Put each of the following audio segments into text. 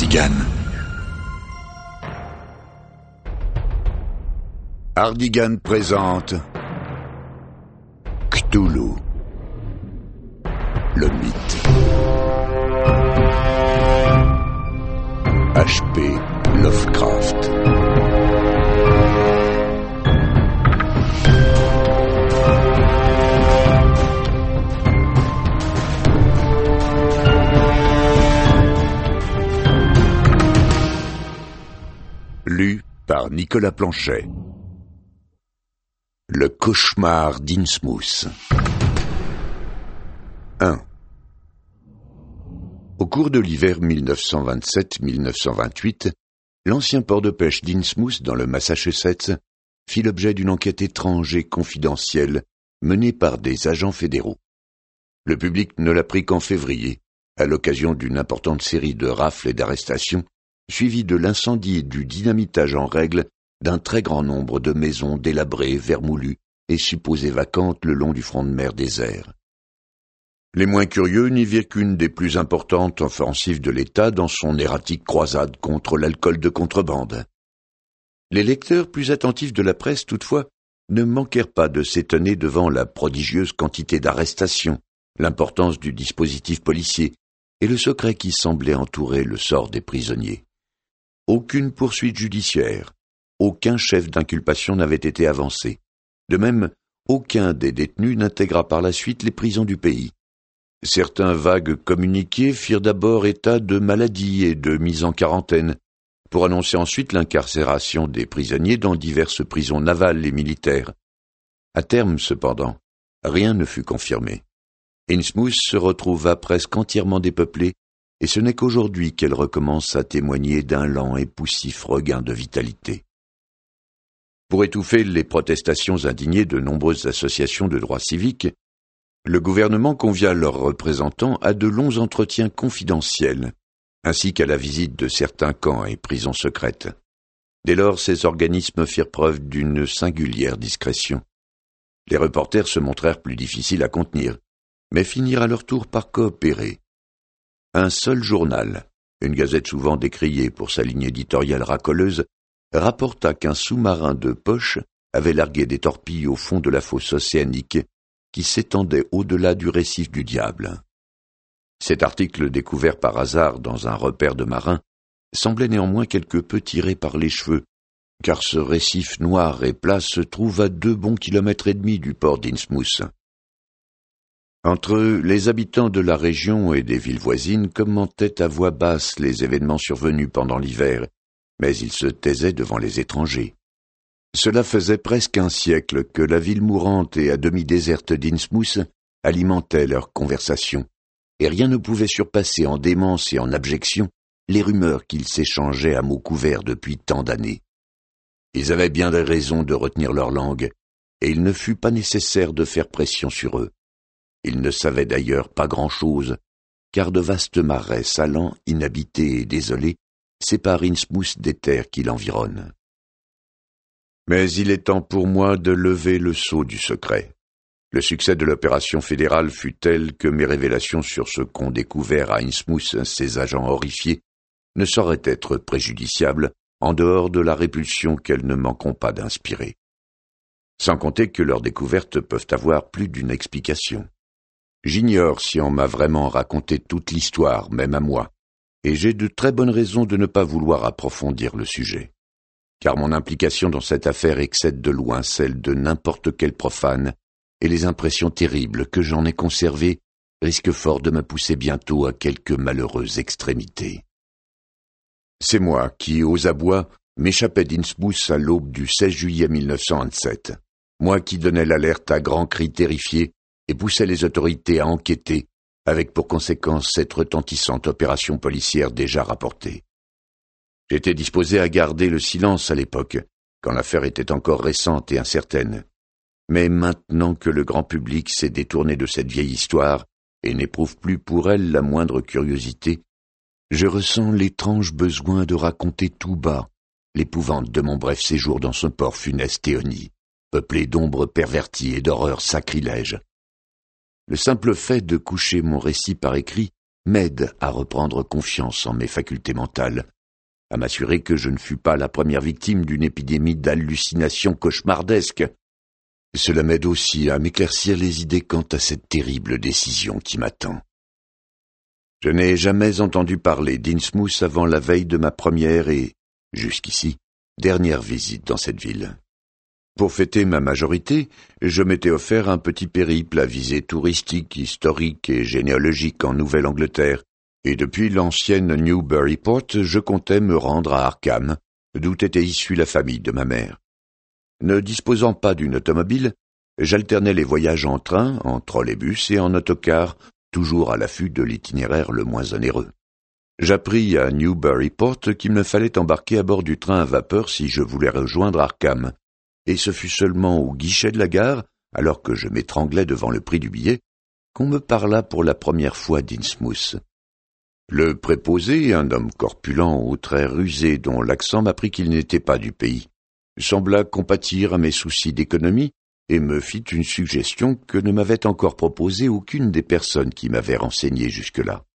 Hardigan. Hardigan présente Cthulhu, le mythe. H.P. Lovecraft. Lu par Nicolas Planchet. Le cauchemar d'Innsmouth. 1. Au cours de l'hiver 1927-1928, l'ancien port de pêche d'Innsmouth dans le Massachusetts fit l'objet d'une enquête étrange et confidentielle menée par des agents fédéraux. Le public ne l'apprit qu'en février, à l'occasion d'une importante série de rafles et d'arrestations, suivie de l'incendie et du dynamitage en règle d'un très grand nombre de maisons délabrées, vermoulues et supposées vacantes le long du front de mer désert. Les moins curieux n'y virent qu'une des plus importantes offensives de l'État dans son erratique croisade contre l'alcool de contrebande. Les lecteurs plus attentifs de la presse, toutefois, ne manquèrent pas de s'étonner devant la prodigieuse quantité d'arrestations, l'importance du dispositif policier et le secret qui semblait entourer le sort des prisonniers. Aucune poursuite judiciaire, aucun chef d'inculpation n'avait été avancé. De même, aucun des détenus n'intégra par la suite les prisons du pays. Certains vagues communiqués firent d'abord état de maladie et de mise en quarantaine, pour annoncer ensuite l'incarcération des prisonniers dans diverses prisons navales et militaires. À terme, cependant, rien ne fut confirmé. Innsmouth se retrouva presque entièrement dépeuplée, et ce n'est qu'aujourd'hui qu'elle recommence à témoigner d'un lent et poussif regain de vitalité. Pour étouffer les protestations indignées de nombreuses associations de droits civiques, le gouvernement convia leurs représentants à de longs entretiens confidentiels, ainsi qu'à la visite de certains camps et prisons secrètes. Dès lors, ces organismes firent preuve d'une singulière discrétion. Les reporters se montrèrent plus difficiles à contenir, mais finirent à leur tour par coopérer. Un seul journal, une gazette souvent décriée pour sa ligne éditoriale racoleuse, rapporta qu'un sous-marin de poche avait largué des torpilles au fond de la fosse océanique qui s'étendait au-delà du récif du Diable. Cet article découvert par hasard dans un repère de marins semblait néanmoins quelque peu tiré par les cheveux, car ce récif noir et plat se trouve à 2 bons kilomètres et demi du port d'Innsmouth. Entre les habitants de la région et des villes voisines commentaient à voix basse les événements survenus pendant l'hiver, mais ils se taisaient devant les étrangers. Cela faisait presque un siècle que la ville mourante et à demi déserte d'Innsmouth alimentait leurs conversations, et rien ne pouvait surpasser en démence et en abjection les rumeurs qu'ils s'échangeaient à mots couverts depuis tant d'années. Ils avaient bien des raisons de retenir leur langue, et il ne fut pas nécessaire de faire pression sur eux. Ils ne savaient d'ailleurs pas grand-chose, car de vastes marais salants, inhabités et désolés séparent Innsmouth des terres qui l'environnent. Mais il est temps pour moi de lever le sceau du secret. Le succès de l'opération fédérale fut tel que mes révélations sur ce qu'ont découvert à Innsmouth ces agents horrifiés ne sauraient être préjudiciables en dehors de la répulsion qu'elles ne manqueront pas d'inspirer. Sans compter que leurs découvertes peuvent avoir plus d'une explication. J'ignore si on m'a vraiment raconté toute l'histoire, même à moi, et j'ai de très bonnes raisons de ne pas vouloir approfondir le sujet, car mon implication dans cette affaire excède de loin celle de n'importe quel profane, et les impressions terribles que j'en ai conservées risquent fort de me pousser bientôt à quelque malheureuse extrémité. C'est moi qui, aux abois, m'échappais d'Innsmouth à l'aube du 16 juillet 1927, moi qui donnais l'alerte à grands cris terrifiés et poussait les autorités à enquêter, avec pour conséquence cette retentissante opération policière déjà rapportée. J'étais disposé à garder le silence à l'époque, quand l'affaire était encore récente et incertaine. Mais maintenant que le grand public s'est détourné de cette vieille histoire et n'éprouve plus pour elle la moindre curiosité, je ressens l'étrange besoin de raconter tout bas l'épouvante de mon bref séjour dans ce port funeste et honni, peuplé d'ombres perverties et d'horreurs sacrilèges. Le simple fait de coucher mon récit par écrit m'aide à reprendre confiance en mes facultés mentales, à m'assurer que je ne fus pas la première victime d'une épidémie d'hallucinations cauchemardesques. Cela m'aide aussi à m'éclaircir les idées quant à cette terrible décision qui m'attend. Je n'ai jamais entendu parler d'Innsmouth avant la veille de ma première et, jusqu'ici, dernière visite dans cette ville. Pour fêter ma majorité, je m'étais offert un petit périple à visée touristique, historique et généalogique en Nouvelle-Angleterre, et depuis l'ancienne Newburyport, je comptais me rendre à Arkham, d'où était issue la famille de ma mère. Ne disposant pas d'une automobile, j'alternais les voyages en train, en trolleybus et en autocar, toujours à l'affût de l'itinéraire le moins onéreux. J'appris à Newburyport qu'il me fallait embarquer à bord du train à vapeur si je voulais rejoindre Arkham, et ce fut seulement au guichet de la gare, alors que je m'étranglais devant le prix du billet, qu'on me parla pour la première fois d'Innsmouth. Le préposé, un homme corpulent aux traits rusés dont l'accent m'apprit qu'il n'était pas du pays, sembla compatir à mes soucis d'économie et me fit une suggestion que ne m'avait encore proposée aucune des personnes qui m'avaient renseigné jusque-là.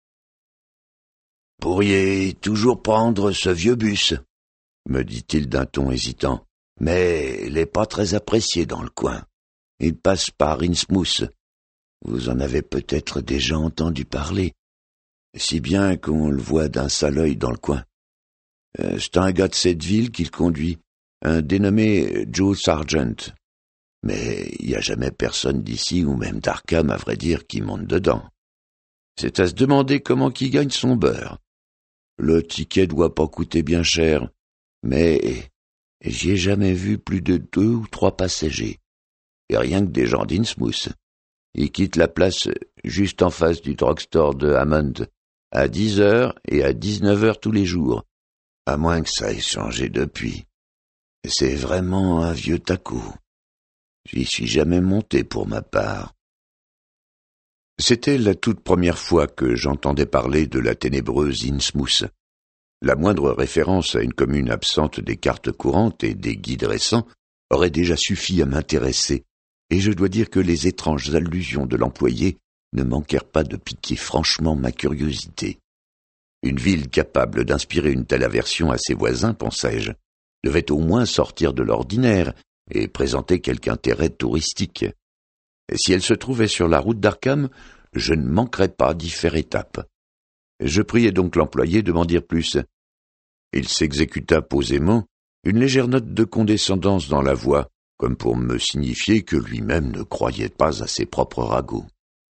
« Pourriez toujours prendre ce vieux bus, » me dit-il d'un ton hésitant, « mais il n'est pas très apprécié dans le coin. Il passe par Innsmouth. Vous en avez peut-être déjà entendu parler, si bien qu'on le voit d'un sale œil dans le coin. C'est un gars de cette ville qui le conduit, un dénommé Joe Sargent. Mais il n'y a jamais personne d'ici ou même d'Arkham, à vrai dire, qui monte dedans. C'est à se demander comment qui gagne son beurre. Le ticket doit pas coûter bien cher, mais j'y ai jamais vu plus de 2 ou 3 passagers. Et rien que des gens d'Innsmouth. Ils quittent la place juste en face du drugstore de Hammond, à 10h et à 19h tous les jours, à moins que ça ait changé depuis. C'est vraiment un vieux taco. J'y suis jamais monté pour ma part. C'était la toute première fois que j'entendais parler de la ténébreuse Innsmouth. La moindre référence à une commune absente des cartes courantes et des guides récents aurait déjà suffi à m'intéresser, et je dois dire que les étranges allusions de l'employé ne manquèrent pas de piquer franchement ma curiosité. Une ville capable d'inspirer une telle aversion à ses voisins, pensai-je, devait au moins sortir de l'ordinaire et présenter quelque intérêt touristique. Et si elle se trouvait sur la route d'Arkham, je ne manquerais pas d'y faire étape. Je priai donc l'employé de m'en dire plus. Il s'exécuta posément, une légère note de condescendance dans la voix, comme pour me signifier que lui-même ne croyait pas à ses propres ragots.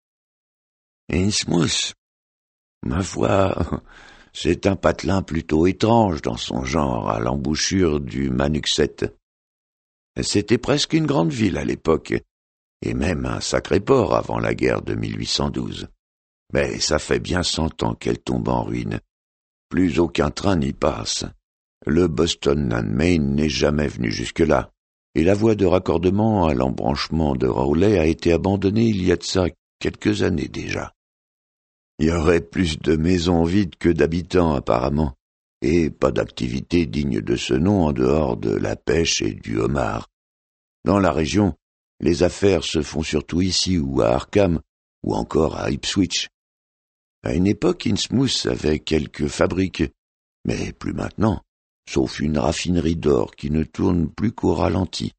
« Innsmouth, ma foi, c'est un patelin plutôt étrange dans son genre, à l'embouchure du Manuxet. C'était presque une grande ville à l'époque, et même un sacré port avant la guerre de 1812. Mais ça fait bien 100 ans qu'elle tombe en ruine. Plus aucun train n'y passe. Le Boston and Main n'est jamais venu jusque-là, et la voie de raccordement à l'embranchement de Rowley a été abandonnée il y a de ça quelques années déjà. Il y aurait plus de maisons vides que d'habitants apparemment, et pas d'activité digne de ce nom en dehors de la pêche et du homard. Dans la région, les affaires se font surtout ici ou à Arkham, ou encore à Ipswich. À une époque, Innsmouth avait quelques fabriques, mais plus maintenant, sauf une raffinerie d'or qui ne tourne plus qu'au ralenti.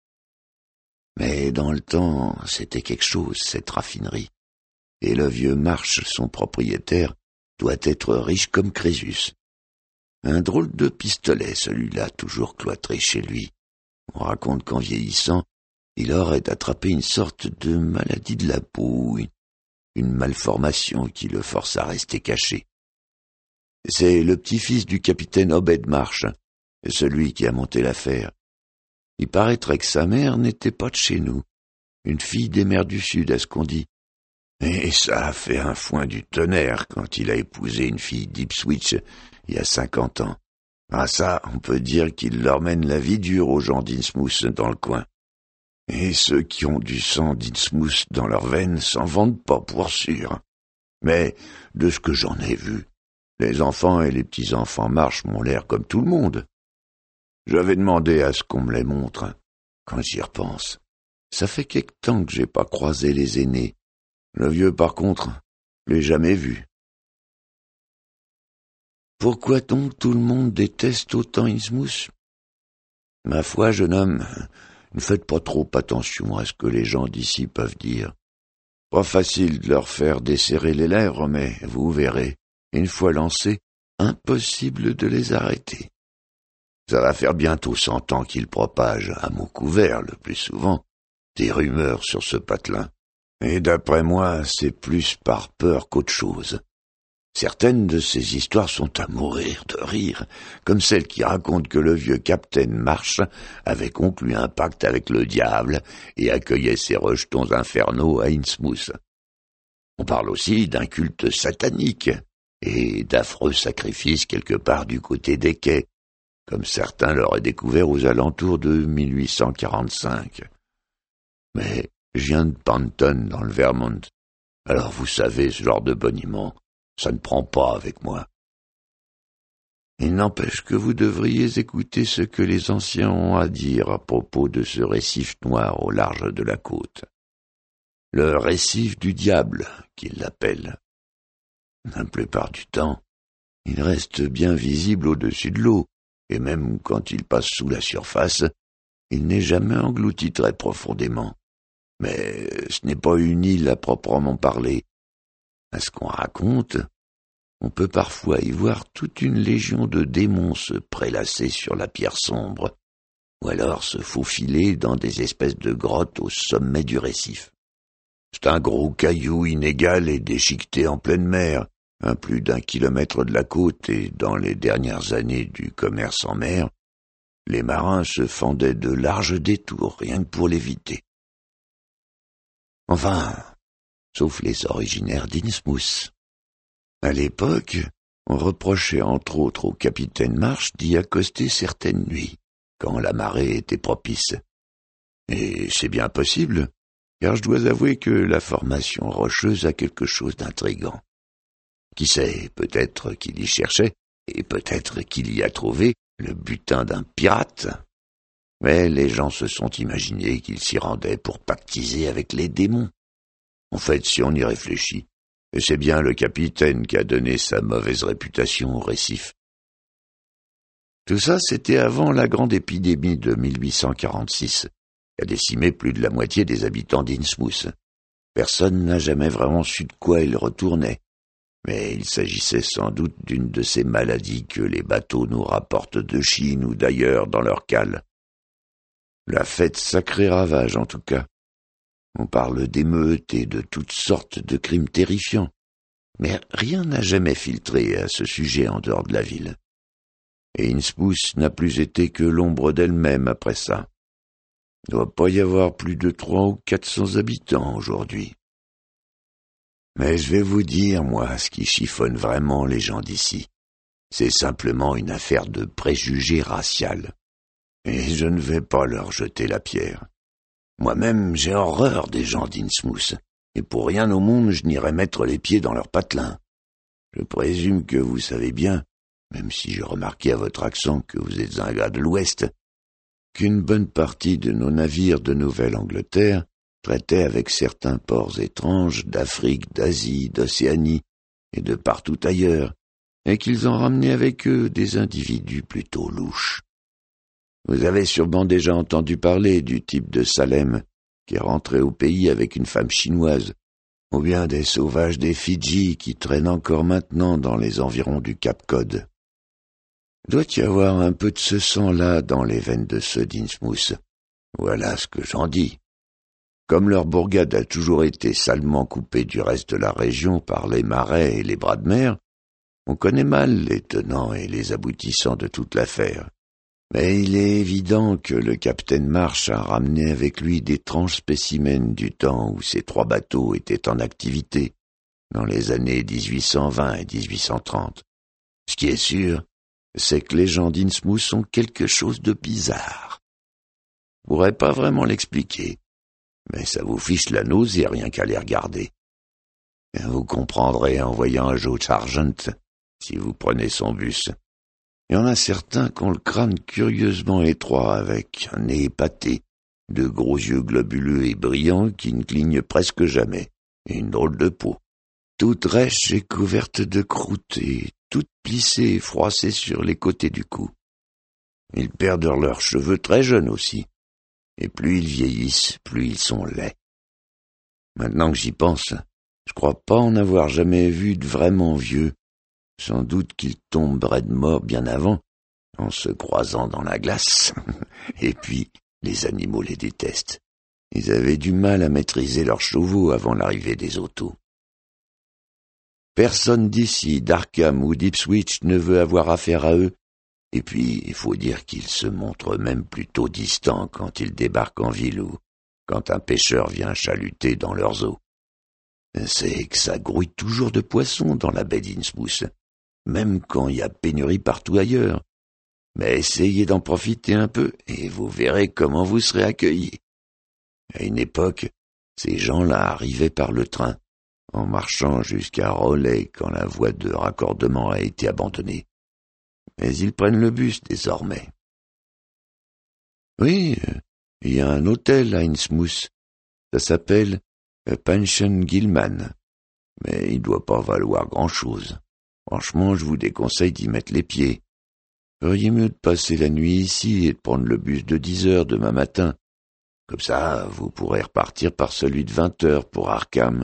Mais dans le temps, c'était quelque chose, cette raffinerie. Et le vieux Marsh, son propriétaire, doit être riche comme Crésus. Un drôle de pistolet, celui-là, toujours cloîtré chez lui. On raconte qu'en vieillissant, il aurait attrapé une sorte de maladie de la peau, une malformation qui le force à rester caché. C'est le petit-fils du capitaine Obed Marsh, celui qui a monté l'affaire. Il paraîtrait que sa mère n'était pas de chez nous, une fille des mers du Sud, à ce qu'on dit. Et ça a fait un foin du tonnerre quand il a épousé une fille d'Ipswich il y a 50 ans. Ah ça, on peut dire qu'il leur mène la vie dure aux gens d'Innsmouth dans le coin. Et ceux qui ont du sang d'Innsmouth dans leurs veines s'en vantent pas pour sûr. Mais, de ce que j'en ai vu, les enfants et les petits-enfants Marsh m'ont l'air comme tout le monde. J'avais demandé à ce qu'on me les montre. Quand j'y repense, ça fait quelque temps que j'ai pas croisé les aînés. Le vieux, par contre, je l'ai jamais vu. Pourquoi donc tout le monde déteste autant Innsmouth? Ma foi, jeune homme, ne faites pas trop attention à ce que les gens d'ici peuvent dire. Pas facile de leur faire desserrer les lèvres, mais vous verrez, une fois lancés, impossible de les arrêter. Ça va faire bientôt 100 ans qu'ils propagent, à mots couverts le plus souvent, des rumeurs sur ce patelin. Et d'après moi, c'est plus par peur qu'autre chose. Certaines de ces histoires sont à mourir de rire, comme celle qui raconte que le vieux capitaine Marsh avait conclu un pacte avec le diable et accueillait ses rejetons infernaux à Innsmouth. On parle aussi d'un culte satanique et d'affreux sacrifices quelque part du côté des quais, comme certains l'auraient découvert aux alentours de 1845. Mais je viens de Panton, dans le Vermont. Alors vous savez, ce genre de boniment, ça ne prend pas avec moi. Il n'empêche que vous devriez écouter ce que les anciens ont à dire à propos de ce récif noir au large de la côte. Le récif du diable, qu'ils l'appellent. La plupart du temps, il reste bien visible au-dessus de l'eau, et même quand il passe sous la surface, il n'est jamais englouti très profondément. Mais ce n'est pas une île à proprement parler. À ce qu'on raconte, on peut parfois y voir toute une légion de démons se prélasser sur la pierre sombre, ou alors se faufiler dans des espèces de grottes au sommet du récif. C'est un gros caillou inégal et déchiqueté en pleine mer, à plus d'1 kilomètre de la côte, et dans les dernières années du commerce en mer, les marins se fendaient de larges détours, rien que pour l'éviter. Enfin, sauf les originaires d'Innsmouth. À l'époque, on reprochait entre autres au capitaine Marsh d'y accoster certaines nuits, quand la marée était propice. Et c'est bien possible, car je dois avouer que la formation rocheuse a quelque chose d'intrigant. Qui sait, peut-être qu'il y cherchait, et peut-être qu'il y a trouvé le butin d'un pirate. Mais les gens se sont imaginés qu'il s'y rendait pour pactiser avec les démons. En fait, si on y réfléchit, c'est bien le capitaine qui a donné sa mauvaise réputation au récif. Tout ça, c'était avant la grande épidémie de 1846, qui a décimé plus de la moitié des habitants d'Innsmouth. Personne n'a jamais vraiment su de quoi il retournait, mais il s'agissait sans doute d'une de ces maladies que les bateaux nous rapportent de Chine ou d'ailleurs dans leurs cales. La fête sacrée ravage, en tout cas. On parle d'émeutes et de toutes sortes de crimes terrifiants, mais rien n'a jamais filtré à ce sujet en dehors de la ville. Et Innsmouth n'a plus été que l'ombre d'elle-même après ça. Il ne doit pas y avoir plus de 300 ou 400 habitants aujourd'hui. Mais je vais vous dire, moi, ce qui chiffonne vraiment les gens d'ici. C'est simplement une affaire de préjugés racial. Et je ne vais pas leur jeter la pierre. Moi-même, j'ai horreur des gens d'Innsmouth, et pour rien au monde je n'irai mettre les pieds dans leur patelin. Je présume que vous savez bien, même si j'ai remarqué à votre accent que vous êtes un gars de l'Ouest, qu'une bonne partie de nos navires de Nouvelle-Angleterre traitaient avec certains ports étranges d'Afrique, d'Asie, d'Océanie et de partout ailleurs, et qu'ils en ramenaient avec eux des individus plutôt louches. Vous avez sûrement déjà entendu parler du type de Salem qui est rentré au pays avec une femme chinoise, ou bien des sauvages des Fidji qui traînent encore maintenant dans les environs du Cap Cod. Il doit y avoir un peu de ce sang-là dans les veines de ceux d'Innsmouth. Voilà ce que j'en dis. Comme leur bourgade a toujours été salement coupée du reste de la région par les marais et les bras de mer, on connaît mal les tenants et les aboutissants de toute l'affaire. Mais il est évident que le capitaine Marsh a ramené avec lui d'étranges spécimens du temps où ces 3 bateaux étaient en activité, dans les années 1820 et 1830. Ce qui est sûr, c'est que les gens d'Innsmouth ont quelque chose de bizarre. Je pourrais pas vraiment l'expliquer, mais ça vous fiche la nausée rien qu'à les regarder. Et vous comprendrez en voyant un Joe Sargent, si vous prenez son bus. Il y en a certains qui ont le crâne curieusement étroit, avec un nez épaté, de gros yeux globuleux et brillants qui ne clignent presque jamais, et une drôle de peau, toute rêche et couverte de croûtes et toutes plissées et froissées sur les côtés du cou. Ils perdent leurs cheveux très jeunes aussi, et plus ils vieillissent, plus ils sont laids. Maintenant que j'y pense, je crois pas en avoir jamais vu de vraiment vieux. Sans doute qu'ils tomberaient de mort bien avant, en se croisant dans la glace. Et puis, les animaux les détestent. Ils avaient du mal à maîtriser leurs chevaux avant l'arrivée des autos. Personne d'ici, d'Arkham ou d'Ipswich ne veut avoir affaire à eux, et puis il faut dire qu'ils se montrent même plutôt distants quand ils débarquent en ville ou quand un pêcheur vient chaluter dans leurs eaux. C'est que ça grouille toujours de poissons dans la baie d'Innsmouth, même quand il y a pénurie partout ailleurs. Mais essayez d'en profiter un peu, et vous verrez comment vous serez accueillis. À une époque, ces gens-là arrivaient par le train, en marchant jusqu'à Rowley quand la voie de raccordement a été abandonnée. Mais ils prennent le bus désormais. Oui, il y a un hôtel à Innsmouth. Ça s'appelle Pension Gilman. Mais il doit pas valoir grand-chose. Franchement, je vous déconseille d'y mettre les pieds. Feriez mieux de passer la nuit ici et de prendre le bus de 10 heures demain matin. Comme ça, vous pourrez repartir par celui de 20 heures pour Arkham.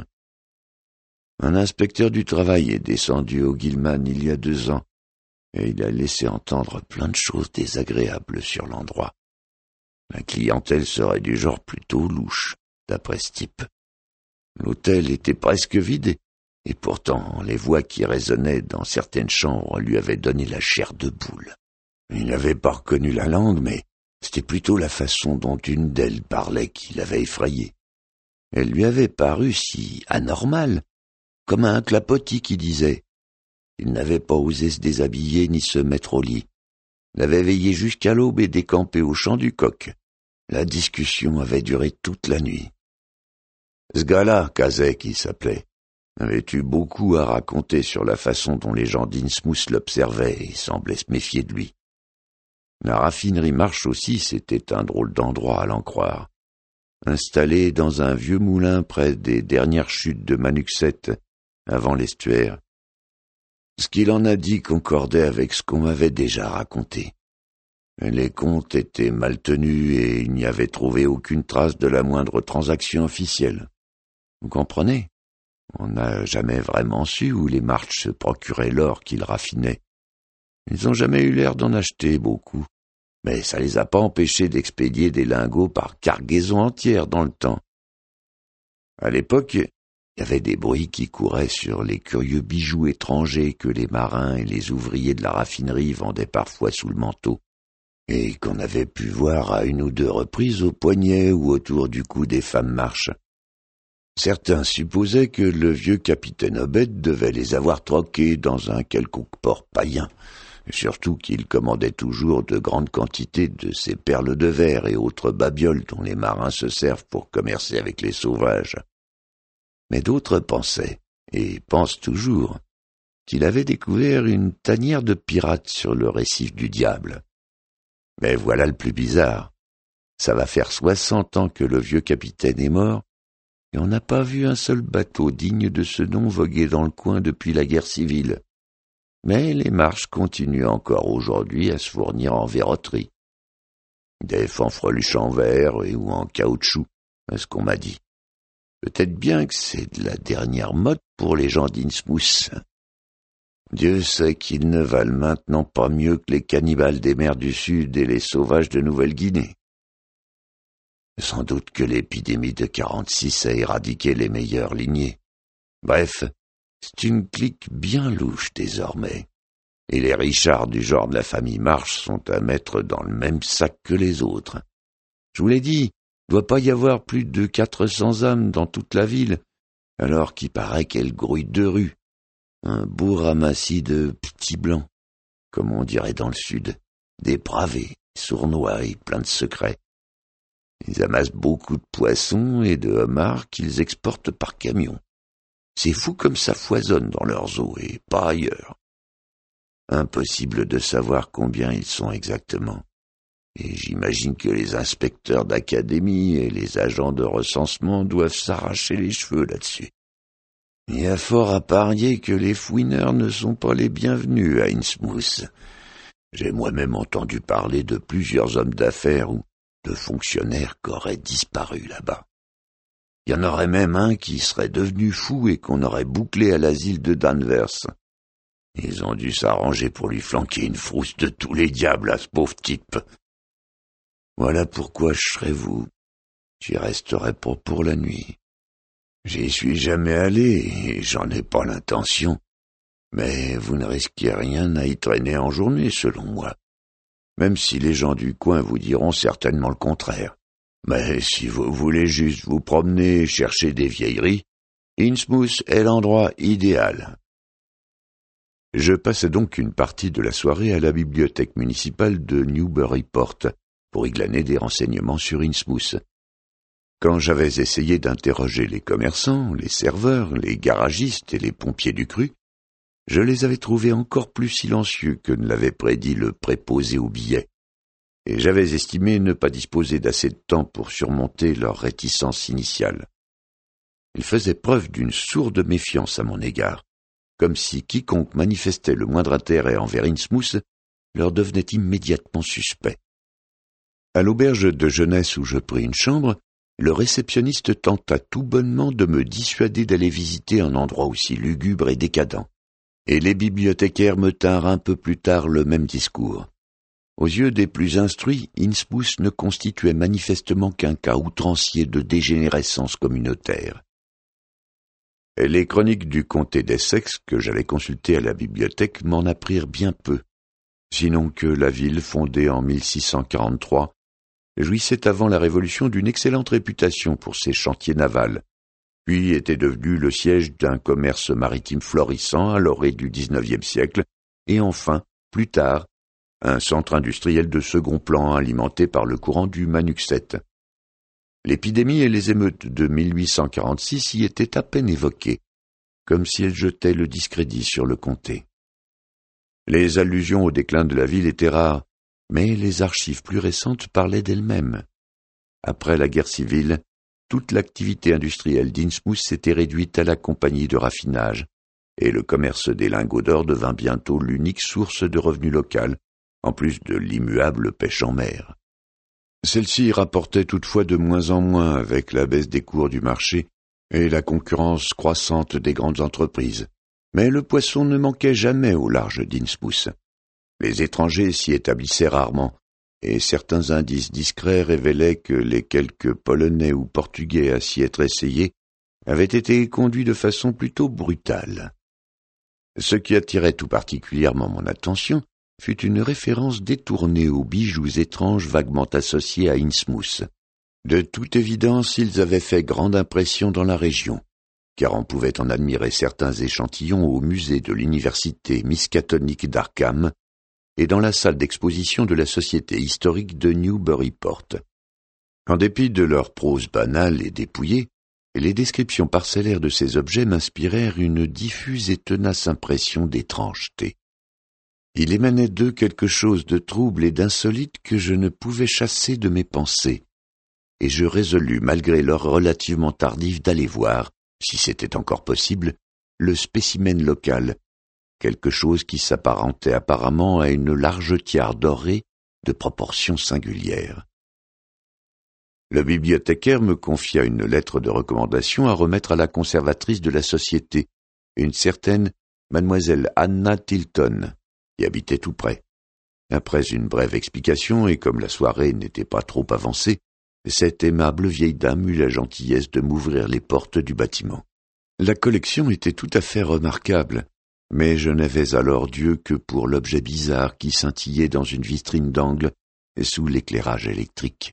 Un inspecteur du travail est descendu au Gilman il y a 2 ans, et il a laissé entendre plein de choses désagréables sur l'endroit. La clientèle serait du genre plutôt louche, d'après ce type. L'hôtel était presque vide, et pourtant les voix qui résonnaient dans certaines chambres lui avaient donné la chair de poule. Il n'avait pas reconnu la langue, mais c'était plutôt la façon dont une d'elles parlait qui l'avait effrayé. Elle lui avait paru si anormale, comme un clapotis qui disait. Il n'avait pas osé se déshabiller ni se mettre au lit. Il avait veillé jusqu'à l'aube et décampé au chant du coq. La discussion avait duré toute la nuit. Ce gars-là, Kazek, il s'appelait, avait eu beaucoup à raconter sur la façon dont les gens d'Innsmouth l'observaient et semblaient se méfier de lui. La raffinerie Marsh aussi, c'était un drôle d'endroit à l'en croire. Installé dans un vieux moulin près des dernières chutes de Manuxet, avant l'estuaire. Ce qu'il en a dit concordait avec ce qu'on m'avait déjà raconté. Les comptes étaient mal tenus et il n'y avait trouvé aucune trace de la moindre transaction officielle. Vous comprenez? On n'a jamais vraiment su où les Marsh se procuraient l'or qu'ils raffinaient. Ils n'ont jamais eu l'air d'en acheter beaucoup, mais ça les a pas empêchés d'expédier des lingots par cargaison entière dans le temps. À l'époque, il y avait des bruits qui couraient sur les curieux bijoux étrangers que les marins et les ouvriers de la raffinerie vendaient parfois sous le manteau, et qu'on avait pu voir à 1 ou 2 reprises au poignet ou autour du cou des femmes Marsh. Certains supposaient que le vieux capitaine Obed devait les avoir troqués dans un quelconque port païen, surtout qu'il commandait toujours de grandes quantités de ces perles de verre et autres babioles dont les marins se servent pour commercer avec les sauvages. Mais d'autres pensaient, et pensent toujours, qu'il avait découvert une tanière de pirates sur le récif du diable. Mais voilà le plus bizarre. Ça va faire 60 ans que le vieux capitaine est mort, et on n'a pas vu un seul bateau digne de ce nom voguer dans le coin depuis la guerre civile. Mais les Marsh continuent encore aujourd'hui à se fournir en verroterie. Des fanfreluches en verre ou en caoutchouc, c'est ce qu'on m'a dit. Peut-être bien que c'est de la dernière mode pour les gens d'Innsmouth. Dieu sait qu'ils ne valent maintenant pas mieux que les cannibales des mers du Sud et les sauvages de Nouvelle-Guinée. Sans doute que l'épidémie de 46 a éradiqué les meilleures lignées. Bref, c'est une clique bien louche désormais. Et les Richards du genre de la famille Marsh sont à mettre dans le même sac que les autres. Je vous l'ai dit, il ne doit pas y avoir plus de 400 âmes dans toute la ville, alors qu'il paraît qu'elle grouille 2 rues. Un beau ramassis de petits blancs, comme on dirait dans le sud, dépravés, sournois et pleins de secrets. Ils amassent beaucoup de poissons et de homards qu'ils exportent par camion. C'est fou comme ça foisonne dans leurs eaux et pas ailleurs. Impossible de savoir combien ils sont exactement. Et j'imagine que les inspecteurs d'académie et les agents de recensement doivent s'arracher les cheveux là-dessus. Il y a fort à parier que les fouineurs ne sont pas les bienvenus à Innsmouth. J'ai moi-même entendu parler de plusieurs hommes d'affaires ou de fonctionnaires qui auraient disparu là-bas. Il y en aurait même un qui serait devenu fou et qu'on aurait bouclé à l'asile de Danvers. Ils ont dû s'arranger pour lui flanquer une frousse de tous les diables à ce pauvre type. Voilà pourquoi je serais vous. J'y resterai pas pour la nuit. J'y suis jamais allé et j'en ai pas l'intention. Mais vous ne risquez rien à y traîner en journée, selon moi. Même si les gens du coin vous diront certainement le contraire. Mais si vous voulez juste vous promener et chercher des vieilleries, Innsmouth est l'endroit idéal. Je passais donc une partie de la soirée à la bibliothèque municipale de Newburyport pour y glaner des renseignements sur Innsmouth. Quand j'avais essayé d'interroger les commerçants, les serveurs, les garagistes et les pompiers du cru, je les avais trouvés encore plus silencieux que ne l'avait prédit le préposé aux billets, et j'avais estimé ne pas disposer d'assez de temps pour surmonter leur réticence initiale. Ils faisaient preuve d'une sourde méfiance à mon égard, comme si quiconque manifestait le moindre intérêt envers Innsmouth leur devenait immédiatement suspect. À l'auberge de jeunesse où je pris une chambre, le réceptionniste tenta tout bonnement de me dissuader d'aller visiter un endroit aussi lugubre et décadent, et les bibliothécaires me tinrent un peu plus tard le même discours. Aux yeux des plus instruits, Innsmouth ne constituait manifestement qu'un cas outrancier de dégénérescence communautaire. Les chroniques du comté d'Essex que j'allais consulter à la bibliothèque m'en apprirent bien peu, sinon que la ville, fondée en 1643, jouissait avant la Révolution d'une excellente réputation pour ses chantiers navals, puis était devenu le siège d'un commerce maritime florissant à l'orée du XIXe siècle, et enfin, plus tard, un centre industriel de second plan alimenté par le courant du Manuxet. L'épidémie et les émeutes de 1846 y étaient à peine évoquées, comme si elles jetaient le discrédit sur le comté. Les allusions au déclin de la ville étaient rares, mais les archives plus récentes parlaient d'elles-mêmes. Après la guerre civile, toute l'activité industrielle d'Innsmouth s'était réduite à la compagnie de raffinage, et le commerce des lingots d'or devint bientôt l'unique source de revenus locaux, en plus de l'immuable pêche en mer. Celle-ci rapportait toutefois de moins en moins avec la baisse des cours du marché et la concurrence croissante des grandes entreprises, mais le poisson ne manquait jamais au large d'Innsmouth. Les étrangers s'y établissaient rarement, et certains indices discrets révélaient que les quelques Polonais ou Portugais à s'y être essayés avaient été conduits de façon plutôt brutale. Ce qui attirait tout particulièrement mon attention fut une référence détournée aux bijoux étranges vaguement associés à Innsmouth. De toute évidence, ils avaient fait grande impression dans la région, car on pouvait en admirer certains échantillons au musée de l'université miskatonique d'Arkham et dans la salle d'exposition de la Société historique de Newburyport. En dépit de leur prose banale et dépouillée, les descriptions parcellaires de ces objets m'inspirèrent une diffuse et tenace impression d'étrangeté. Il émanait d'eux quelque chose de trouble et d'insolite que je ne pouvais chasser de mes pensées, et je résolus, malgré l'heure relativement tardive, d'aller voir, si c'était encore possible, le spécimen local, quelque chose qui s'apparentait apparemment à une large tiare dorée de proportions singulières. Le bibliothécaire me confia une lettre de recommandation à remettre à la conservatrice de la société, une certaine mademoiselle Anna Tilton, qui habitait tout près. Après une brève explication, et comme la soirée n'était pas trop avancée, cette aimable vieille dame eut la gentillesse de m'ouvrir les portes du bâtiment. La collection était tout à fait remarquable, mais je n'avais alors d'yeux que pour l'objet bizarre qui scintillait dans une vitrine d'angle sous l'éclairage électrique.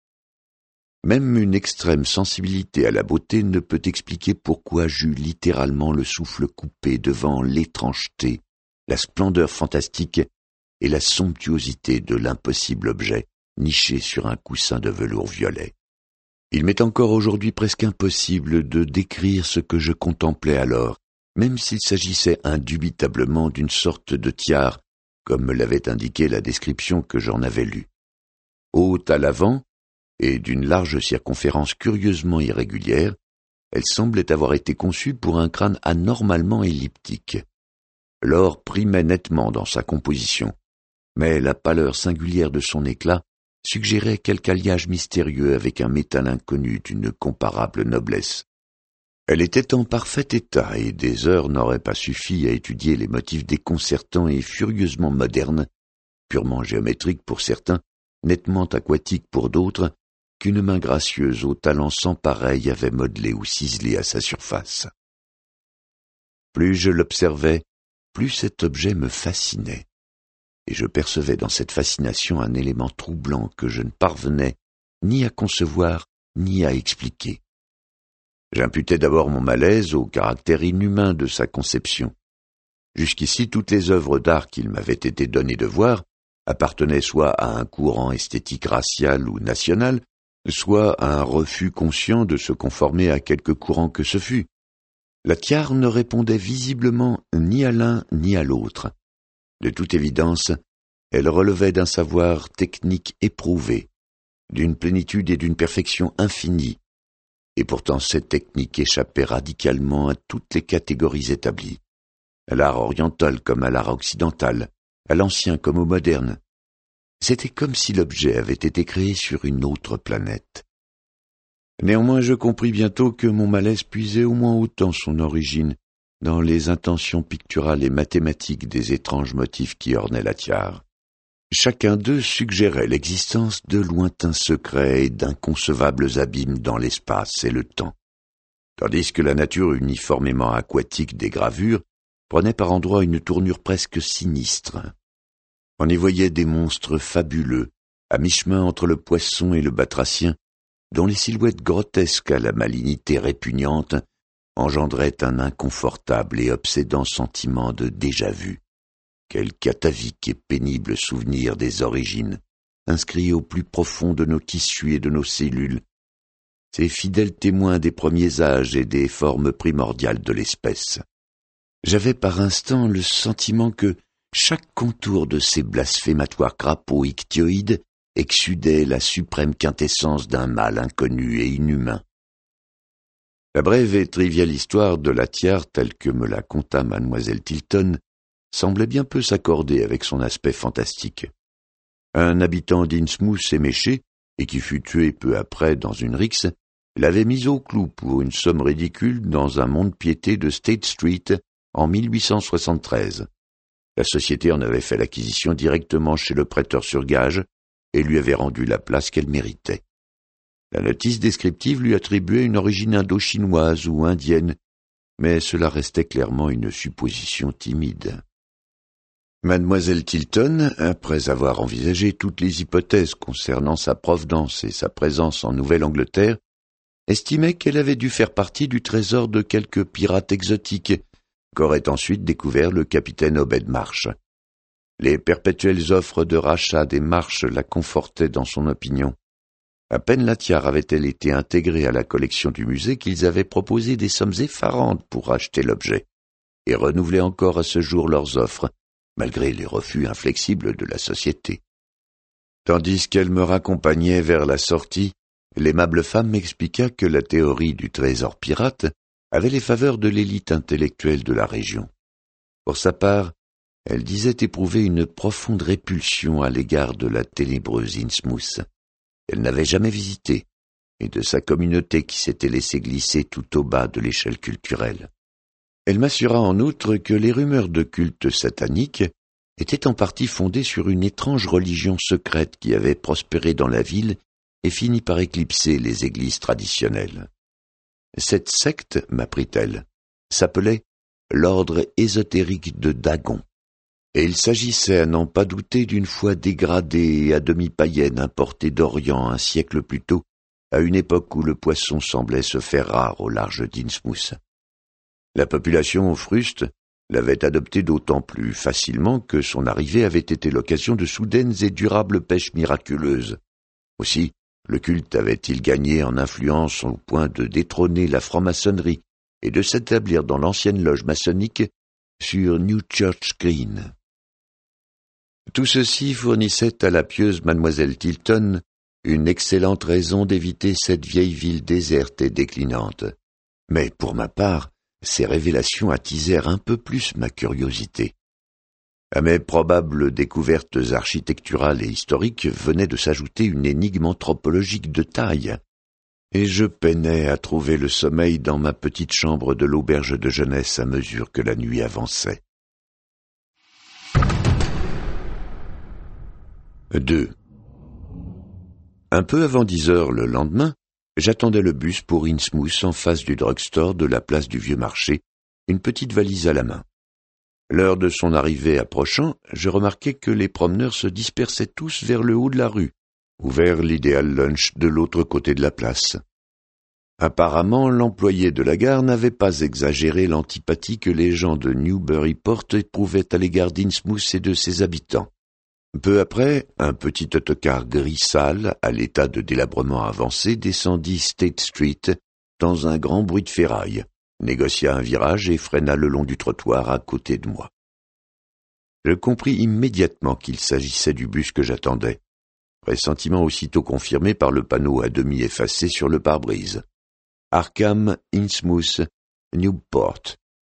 Même une extrême sensibilité à la beauté ne peut expliquer pourquoi j'eus littéralement le souffle coupé devant l'étrangeté, la splendeur fantastique et la somptuosité de l'impossible objet niché sur un coussin de velours violet. Il m'est encore aujourd'hui presque impossible de décrire ce que je contemplais alors, même s'il s'agissait indubitablement d'une sorte de tiare, comme me l'avait indiqué la description que j'en avais lue. Haute à l'avant, et d'une large circonférence curieusement irrégulière, Elle semblait avoir été conçue pour un crâne anormalement elliptique. L'or primait nettement dans sa composition, mais la pâleur singulière de son éclat suggérait quelque alliage mystérieux avec un métal inconnu d'une comparable noblesse. Elle était en parfait état et des heures n'auraient pas suffi à étudier les motifs déconcertants et furieusement modernes, purement géométriques pour certains, nettement aquatiques pour d'autres, qu'une main gracieuse au talent sans pareil avait modelé ou ciselé à sa surface. Plus je l'observais, plus cet objet me fascinait, et je percevais dans cette fascination un élément troublant que je ne parvenais ni à concevoir ni à expliquer. J'imputais d'abord mon malaise au caractère inhumain de sa conception. Jusqu'ici, toutes les œuvres d'art qu'il m'avait été donné de voir appartenaient soit à un courant esthétique racial ou national, soit à un refus conscient de se conformer à quelque courant que ce fût. La tiare ne répondait visiblement ni à l'un ni à l'autre. De toute évidence, elle relevait d'un savoir technique éprouvé, d'une plénitude et d'une perfection infinie, et pourtant cette technique échappait radicalement à toutes les catégories établies, à l'art oriental comme à l'art occidental, à l'ancien comme au moderne. C'était comme si l'objet avait été créé sur une autre planète. Néanmoins, je compris bientôt que mon malaise puisait au moins autant son origine dans les intentions picturales et mathématiques des étranges motifs qui ornaient la tiare. Chacun d'eux suggérait l'existence de lointains secrets et d'inconcevables abîmes dans l'espace et le temps, tandis que la nature uniformément aquatique des gravures prenait par endroits une tournure presque sinistre. On y voyait des monstres fabuleux, à mi-chemin entre le poisson et le batracien, dont les silhouettes grotesques à la malignité répugnante engendraient un inconfortable et obsédant sentiment de déjà-vu. Quel catavique et pénible souvenir des origines, inscrit au plus profond de nos tissus et de nos cellules, ces fidèles témoins des premiers âges et des formes primordiales de l'espèce. J'avais par instant le sentiment que chaque contour de ces blasphématoires crapauds ichthyoïdes exsudait la suprême quintessence d'un mal inconnu et inhumain. La brève et triviale histoire de la tiare telle que me la conta mademoiselle Tilton semblait bien peu s'accorder avec son aspect fantastique. Un habitant d'Innsmouth éméché, et qui fut tué peu après dans une rixe, l'avait mis au clou pour une somme ridicule dans un mont-de-piété de State Street en 1873. La société en avait fait l'acquisition directement chez le prêteur sur gage et lui avait rendu la place qu'elle méritait. La notice descriptive lui attribuait une origine indo-chinoise ou indienne, mais cela restait clairement une supposition timide. Mademoiselle Tilton, après avoir envisagé toutes les hypothèses concernant sa provenance et sa présence en Nouvelle-Angleterre, estimait qu'elle avait dû faire partie du trésor de quelques pirates exotiques qu'aurait ensuite découvert le capitaine Obed Marsh. Les perpétuelles offres de rachat des Marsh la confortaient dans son opinion. À peine la tiare avait-elle été intégrée à la collection du musée qu'ils avaient proposé des sommes effarantes pour racheter l'objet, et renouvelaient encore à ce jour leurs offres, malgré les refus inflexibles de la société. Tandis qu'elle me raccompagnait vers la sortie, l'aimable femme m'expliqua que la théorie du trésor pirate avait les faveurs de l'élite intellectuelle de la région. Pour sa part, elle disait éprouver une profonde répulsion à l'égard de la ténébreuse Innsmouth, qu'elle n'avait jamais visitée, et de sa communauté qui s'était laissée glisser tout au bas de l'échelle culturelle. Elle m'assura en outre que les rumeurs de culte satanique étaient en partie fondées sur une étrange religion secrète qui avait prospéré dans la ville et fini par éclipser les églises traditionnelles. Cette secte, m'apprit-elle, s'appelait l'ordre ésotérique de Dagon, et il s'agissait à n'en pas douter d'une foi dégradée et à demi païenne importée d'Orient un siècle plus tôt, à une époque où le poisson semblait se faire rare au large d'Innsmouth. La population fruste l'avait adopté d'autant plus facilement que son arrivée avait été l'occasion de soudaines et durables pêches miraculeuses. Aussi, le culte avait-il gagné en influence au point de détrôner la franc-maçonnerie et de s'établir dans l'ancienne loge maçonnique sur New Church Green. Tout ceci fournissait à la pieuse mademoiselle Tilton une excellente raison d'éviter cette vieille ville déserte et déclinante. Mais pour ma part, ces révélations attisèrent un peu plus ma curiosité. À mes probables découvertes architecturales et historiques venait de s'ajouter une énigme anthropologique de taille, et je peinais à trouver le sommeil dans ma petite chambre de l'auberge de jeunesse à mesure que la nuit avançait. 2. Un peu avant 10 heures le lendemain, j'attendais le bus pour Innsmouth en face du drugstore de la place du Vieux Marché, une petite valise à la main. L'heure de son arrivée approchant, je remarquai que les promeneurs se dispersaient tous vers le haut de la rue, ou vers l'Ideal Lunch de l'autre côté de la place. Apparemment, l'employé de la gare n'avait pas exagéré l'antipathie que les gens de Newburyport éprouvaient à l'égard d'Innsmouth et de ses habitants. Peu après, un petit autocar gris sale, à l'état de délabrement avancé, descendit State Street dans un grand bruit de ferraille, négocia un virage et freina le long du trottoir à côté de moi. Je compris immédiatement qu'il s'agissait du bus que j'attendais, pressentiment aussitôt confirmé par le panneau à demi effacé sur le pare-brise. Arkham, Innsmouth, Newport.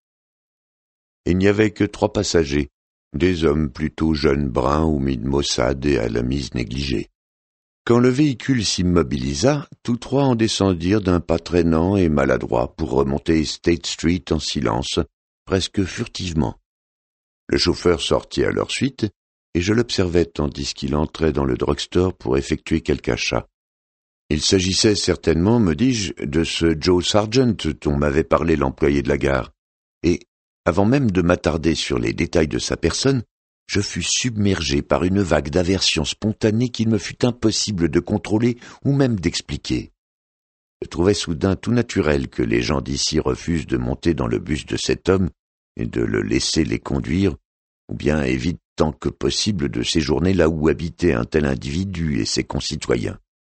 Il n'y avait que 3 passagers, des hommes plutôt jeunes bruns ou mi-de-maussade et à la mise négligée. Quand le véhicule s'immobilisa, tous 3 en descendirent d'un pas traînant et maladroit pour remonter State Street en silence, presque furtivement. Le chauffeur sortit à leur suite, et je l'observais tandis qu'il entrait dans le drugstore pour effectuer quelque achat. Il s'agissait certainement, me dis-je, de ce Joe Sargent dont m'avait parlé l'employé de la gare, et, avant même de m'attarder sur les détails de sa personne, je fus submergé par une vague d'aversion spontanée qu'il me fut impossible de contrôler ou même d'expliquer. Je trouvais soudain tout naturel que les gens d'ici refusent de monter dans le bus de cet homme et de le laisser les conduire, ou bien évitent tant que possible de séjourner là où habitait un tel individu et ses concitoyens.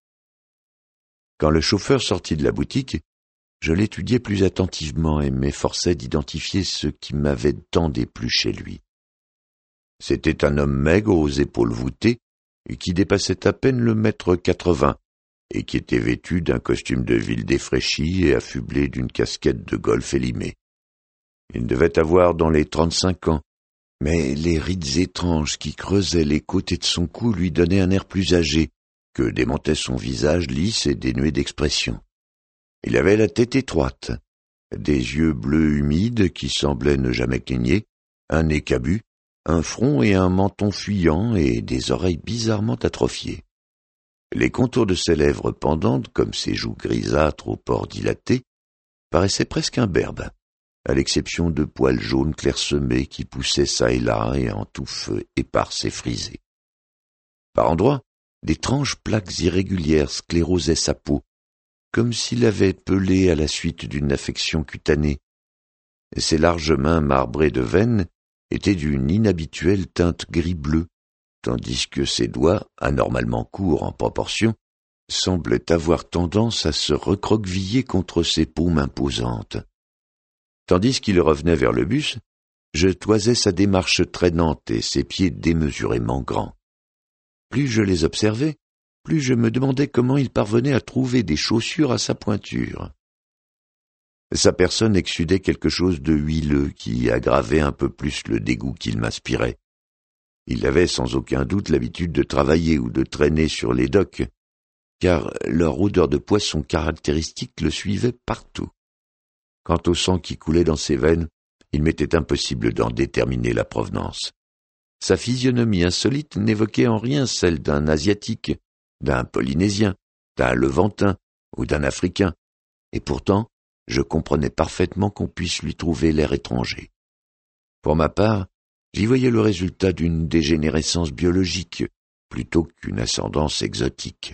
Quand le chauffeur sortit de la boutique, je l'étudiai plus attentivement et m'efforçai d'identifier ce qui m'avait tant déplu chez lui. C'était un homme maigre aux épaules voûtées et qui dépassait à peine le 1,80 m et qui était vêtu d'un costume de ville défraîchi et affublé d'une casquette de golf élimée. Il devait avoir dans les 35 ans, mais les rides étranges qui creusaient les côtés de son cou lui donnaient un air plus âgé que démontait son visage lisse et dénué d'expression. Il avait la tête étroite, des yeux bleus humides qui semblaient ne jamais cligner, un nez cabu, un front et un menton fuyant et des oreilles bizarrement atrophiées. Les contours de ses lèvres pendantes, comme ses joues grisâtres aux pores dilatés, paraissaient presque imberbes, à l'exception de poils jaunes clairsemés qui poussaient çà et là et en touffes éparses et frisées. Par endroits, d'étranges plaques irrégulières sclérosaient sa peau, comme s'il avait pelé à la suite d'une affection cutanée. Ses larges mains marbrées de veines étaient d'une inhabituelle teinte gris-bleu, tandis que ses doigts, anormalement courts en proportion, semblaient avoir tendance à se recroqueviller contre ses paumes imposantes. Tandis qu'il revenait vers le bus, je toisais sa démarche traînante et ses pieds démesurément grands. Plus je les observais, plus je me demandais comment il parvenait à trouver des chaussures à sa pointure. Sa personne exsudait quelque chose de huileux qui aggravait un peu plus le dégoût qu'il m'inspirait. Il avait sans aucun doute l'habitude de travailler ou de traîner sur les docks, car leur odeur de poisson caractéristique le suivait partout. Quant au sang qui coulait dans ses veines, il m'était impossible d'en déterminer la provenance. Sa physionomie insolite n'évoquait en rien celle d'un Asiatique, d'un Polynésien, d'un Levantin ou d'un Africain, et pourtant je comprenais parfaitement qu'on puisse lui trouver l'air étranger. Pour ma part, j'y voyais le résultat d'une dégénérescence biologique plutôt qu'une ascendance exotique.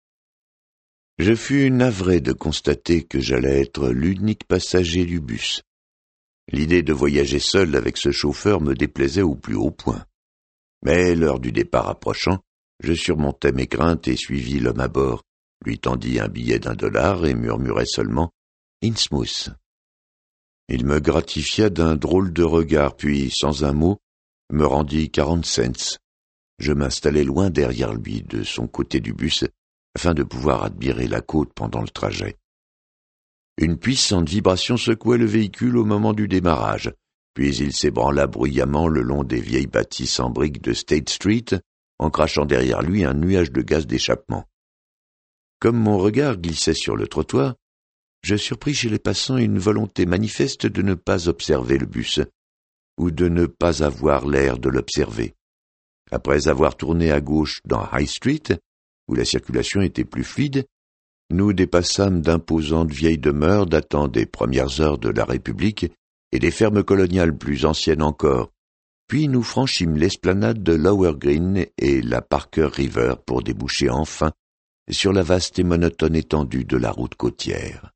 Je fus navré de constater que j'allais être l'unique passager du bus. L'idée de voyager seul avec ce chauffeur me déplaisait au plus haut point. Mais l'heure du départ approchant, je surmontai mes craintes et suivis l'homme à bord, lui tendis un billet d'$1 et murmurai seulement « Innsmouth ». Il me gratifia d'un drôle de regard, puis, sans un mot, me rendit 40 cents. Je m'installai loin derrière lui, de son côté du bus, afin de pouvoir admirer la côte pendant le trajet. Une puissante vibration secouait le véhicule au moment du démarrage, puis il s'ébranla bruyamment le long des vieilles bâtisses en briques de State Street, en crachant derrière lui un nuage de gaz d'échappement. Comme mon regard glissait sur le trottoir, je surpris chez les passants une volonté manifeste de ne pas observer le bus, ou de ne pas avoir l'air de l'observer. Après avoir tourné à gauche dans High Street, où la circulation était plus fluide, nous dépassâmes d'imposantes vieilles demeures datant des premières heures de la République et des fermes coloniales plus anciennes encore, puis nous franchîmes l'esplanade de Lower Green et la Parker River pour déboucher enfin sur la vaste et monotone étendue de la route côtière.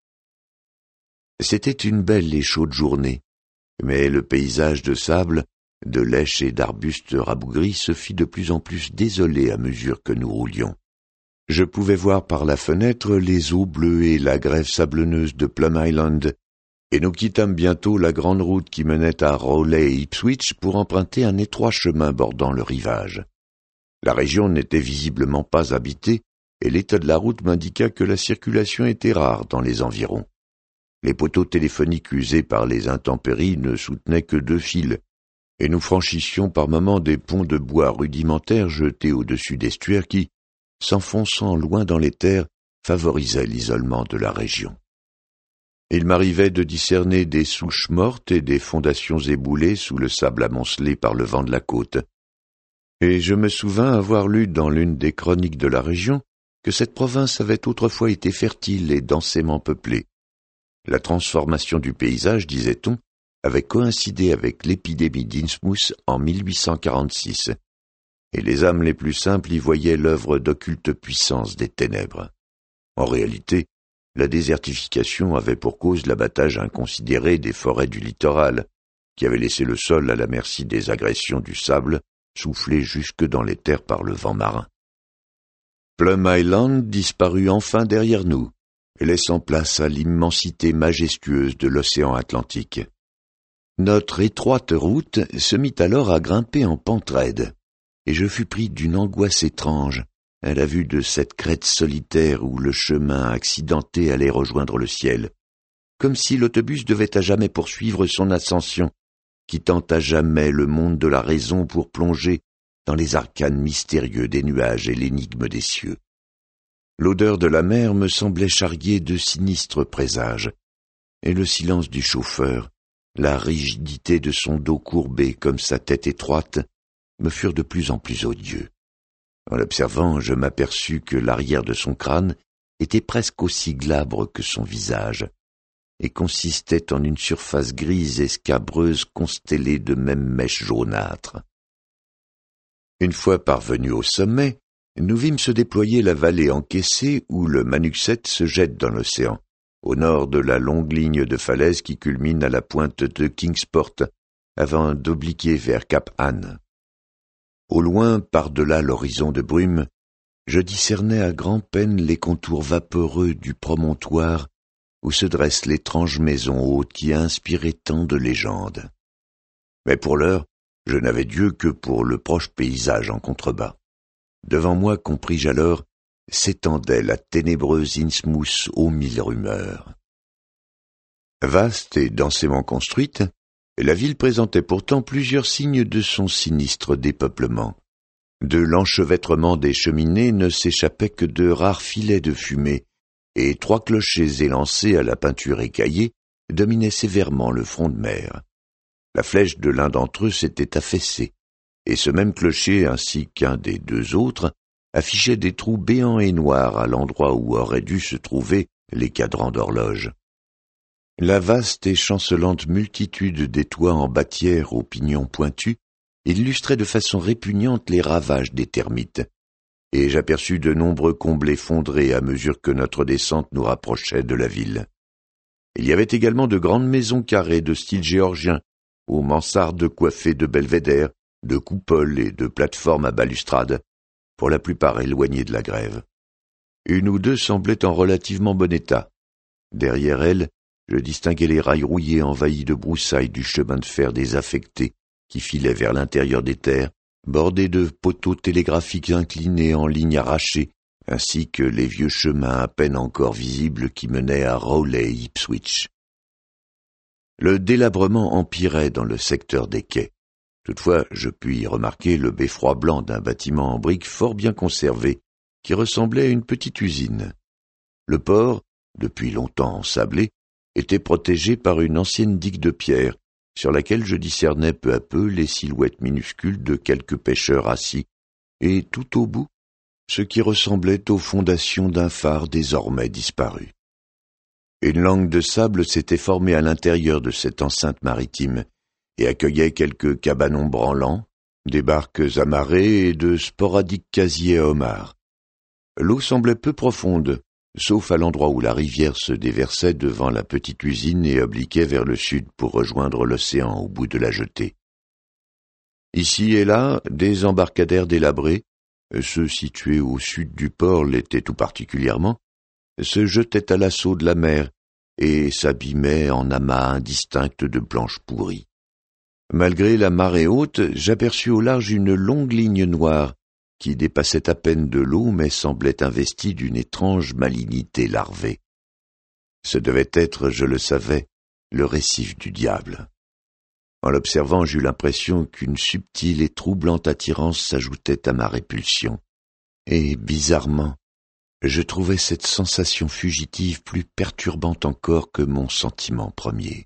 C'était une belle et chaude journée, mais le paysage de sable, de lèches et d'arbustes rabougris se fit de plus en plus désolé à mesure que nous roulions. Je pouvais voir par la fenêtre les eaux bleues et la grève sablonneuse de Plum Island, et nous quittâmes bientôt la grande route qui menait à Rowley et Ipswich pour emprunter un étroit chemin bordant le rivage. La région n'était visiblement pas habitée, et l'état de la route m'indiqua que la circulation était rare dans les environs. Les poteaux téléphoniques usés par les intempéries ne soutenaient que 2 fils, et nous franchissions par moments des ponts de bois rudimentaires jetés au-dessus d'estuaires qui, s'enfonçant loin dans les terres, favorisaient l'isolement de la région. Il m'arrivait de discerner des souches mortes et des fondations éboulées sous le sable amoncelé par le vent de la côte, et je me souvins avoir lu dans l'une des chroniques de la région que cette province avait autrefois été fertile et densément peuplée. La transformation du paysage, disait-on, avait coïncidé avec l'épidémie d'Innsmouth en 1846, et les âmes les plus simples y voyaient l'œuvre d'occulte puissance des ténèbres. En réalité, la désertification avait pour cause l'abattage inconsidéré des forêts du littoral, qui avaient laissé le sol à la merci des agressions du sable, soufflé jusque dans les terres par le vent marin. Plum Island disparut enfin derrière nous, laissant place à l'immensité majestueuse de l'océan Atlantique. Notre étroite route se mit alors à grimper en pente raide, et je fus pris d'une angoisse étrange à la vue de cette crête solitaire où le chemin accidenté allait rejoindre le ciel, comme si l'autobus devait à jamais poursuivre son ascension, quittant à jamais le monde de la raison pour plonger dans les arcanes mystérieux des nuages et l'énigme des cieux. L'odeur de la mer me semblait charrier de sinistres présages, et le silence du chauffeur, la rigidité de son dos courbé comme sa tête étroite, me furent de plus en plus odieux. En l'observant, je m'aperçus que l'arrière de son crâne était presque aussi glabre que son visage, et consistait en une surface grise et scabreuse constellée de mêmes mèches jaunâtres. Une fois parvenus au sommet, nous vîmes se déployer la vallée encaissée où le Manuxet se jette dans l'océan, au nord de la longue ligne de falaises qui culmine à la pointe de Kingsport, avant d'obliquer vers Cap Ann. Au loin, par-delà l'horizon de brume, je discernais à grand-peine les contours vaporeux du promontoire où se dresse l'étrange maison haute qui a inspiré tant de légendes. Mais pour l'heure, je n'avais d'yeux que pour le proche paysage en contrebas. Devant moi, compris-je alors, s'étendait la ténébreuse Innsmouth aux 1000 rumeurs. Vaste et densément construite, la ville présentait pourtant plusieurs signes de son sinistre dépeuplement. De l'enchevêtrement des cheminées ne s'échappaient que de rares filets de fumée, et 3 clochers élancés à la peinture écaillée dominaient sévèrement le front de mer. La flèche de l'un d'entre eux s'était affaissée, et ce même clocher ainsi qu'un des 2 autres affichait des trous béants et noirs à l'endroit où auraient dû se trouver les cadrans d'horloge. La vaste et chancelante multitude des toits en bâtière aux pignons pointus illustrait de façon répugnante les ravages des termites, et j'aperçus de nombreux combles effondrés à mesure que notre descente nous rapprochait de la ville. Il y avait également de grandes maisons carrées de style géorgien, aux mansardes coiffées de belvédères, de coupoles et de plateformes à balustrades, pour la plupart éloignées de la grève. 1 ou 2 semblaient en relativement bon état. Derrière elles, je distinguais les rails rouillés envahis de broussailles du chemin de fer désaffecté qui filait vers l'intérieur des terres, bordés de poteaux télégraphiques inclinés en lignes arrachées, ainsi que les vieux chemins à peine encore visibles qui menaient à Rowley Ipswich. Le délabrement empirait dans le secteur des quais. Toutefois, je puis y remarquer le beffroi blanc d'un bâtiment en briques fort bien conservé, qui ressemblait à une petite usine. Le port, depuis longtemps ensablé, était protégé par une ancienne digue de pierre, sur laquelle je discernais peu à peu les silhouettes minuscules de quelques pêcheurs assis, et tout au bout, ce qui ressemblait aux fondations d'un phare désormais disparu. Une langue de sable s'était formée à l'intérieur de cette enceinte maritime et accueillait quelques cabanons branlants, des barques amarrées et de sporadiques casiers à homards. L'eau semblait peu profonde, sauf à l'endroit où la rivière se déversait devant la petite usine et obliquait vers le sud pour rejoindre l'océan au bout de la jetée. Ici et là, des embarcadères délabrés, ceux situés au sud du port l'étaient tout particulièrement, se jetaient à l'assaut de la mer et s'abîmaient en amas indistincts de planches pourries. Malgré la marée haute, j'aperçus au large une longue ligne noire qui dépassait à peine de l'eau mais semblait investie d'une étrange malignité larvée. Ce devait être, je le savais, le récif du diable. En l'observant, j'eus l'impression qu'une subtile et troublante attirance s'ajoutait à ma répulsion. Et, bizarrement, je trouvais cette sensation fugitive plus perturbante encore que mon sentiment premier.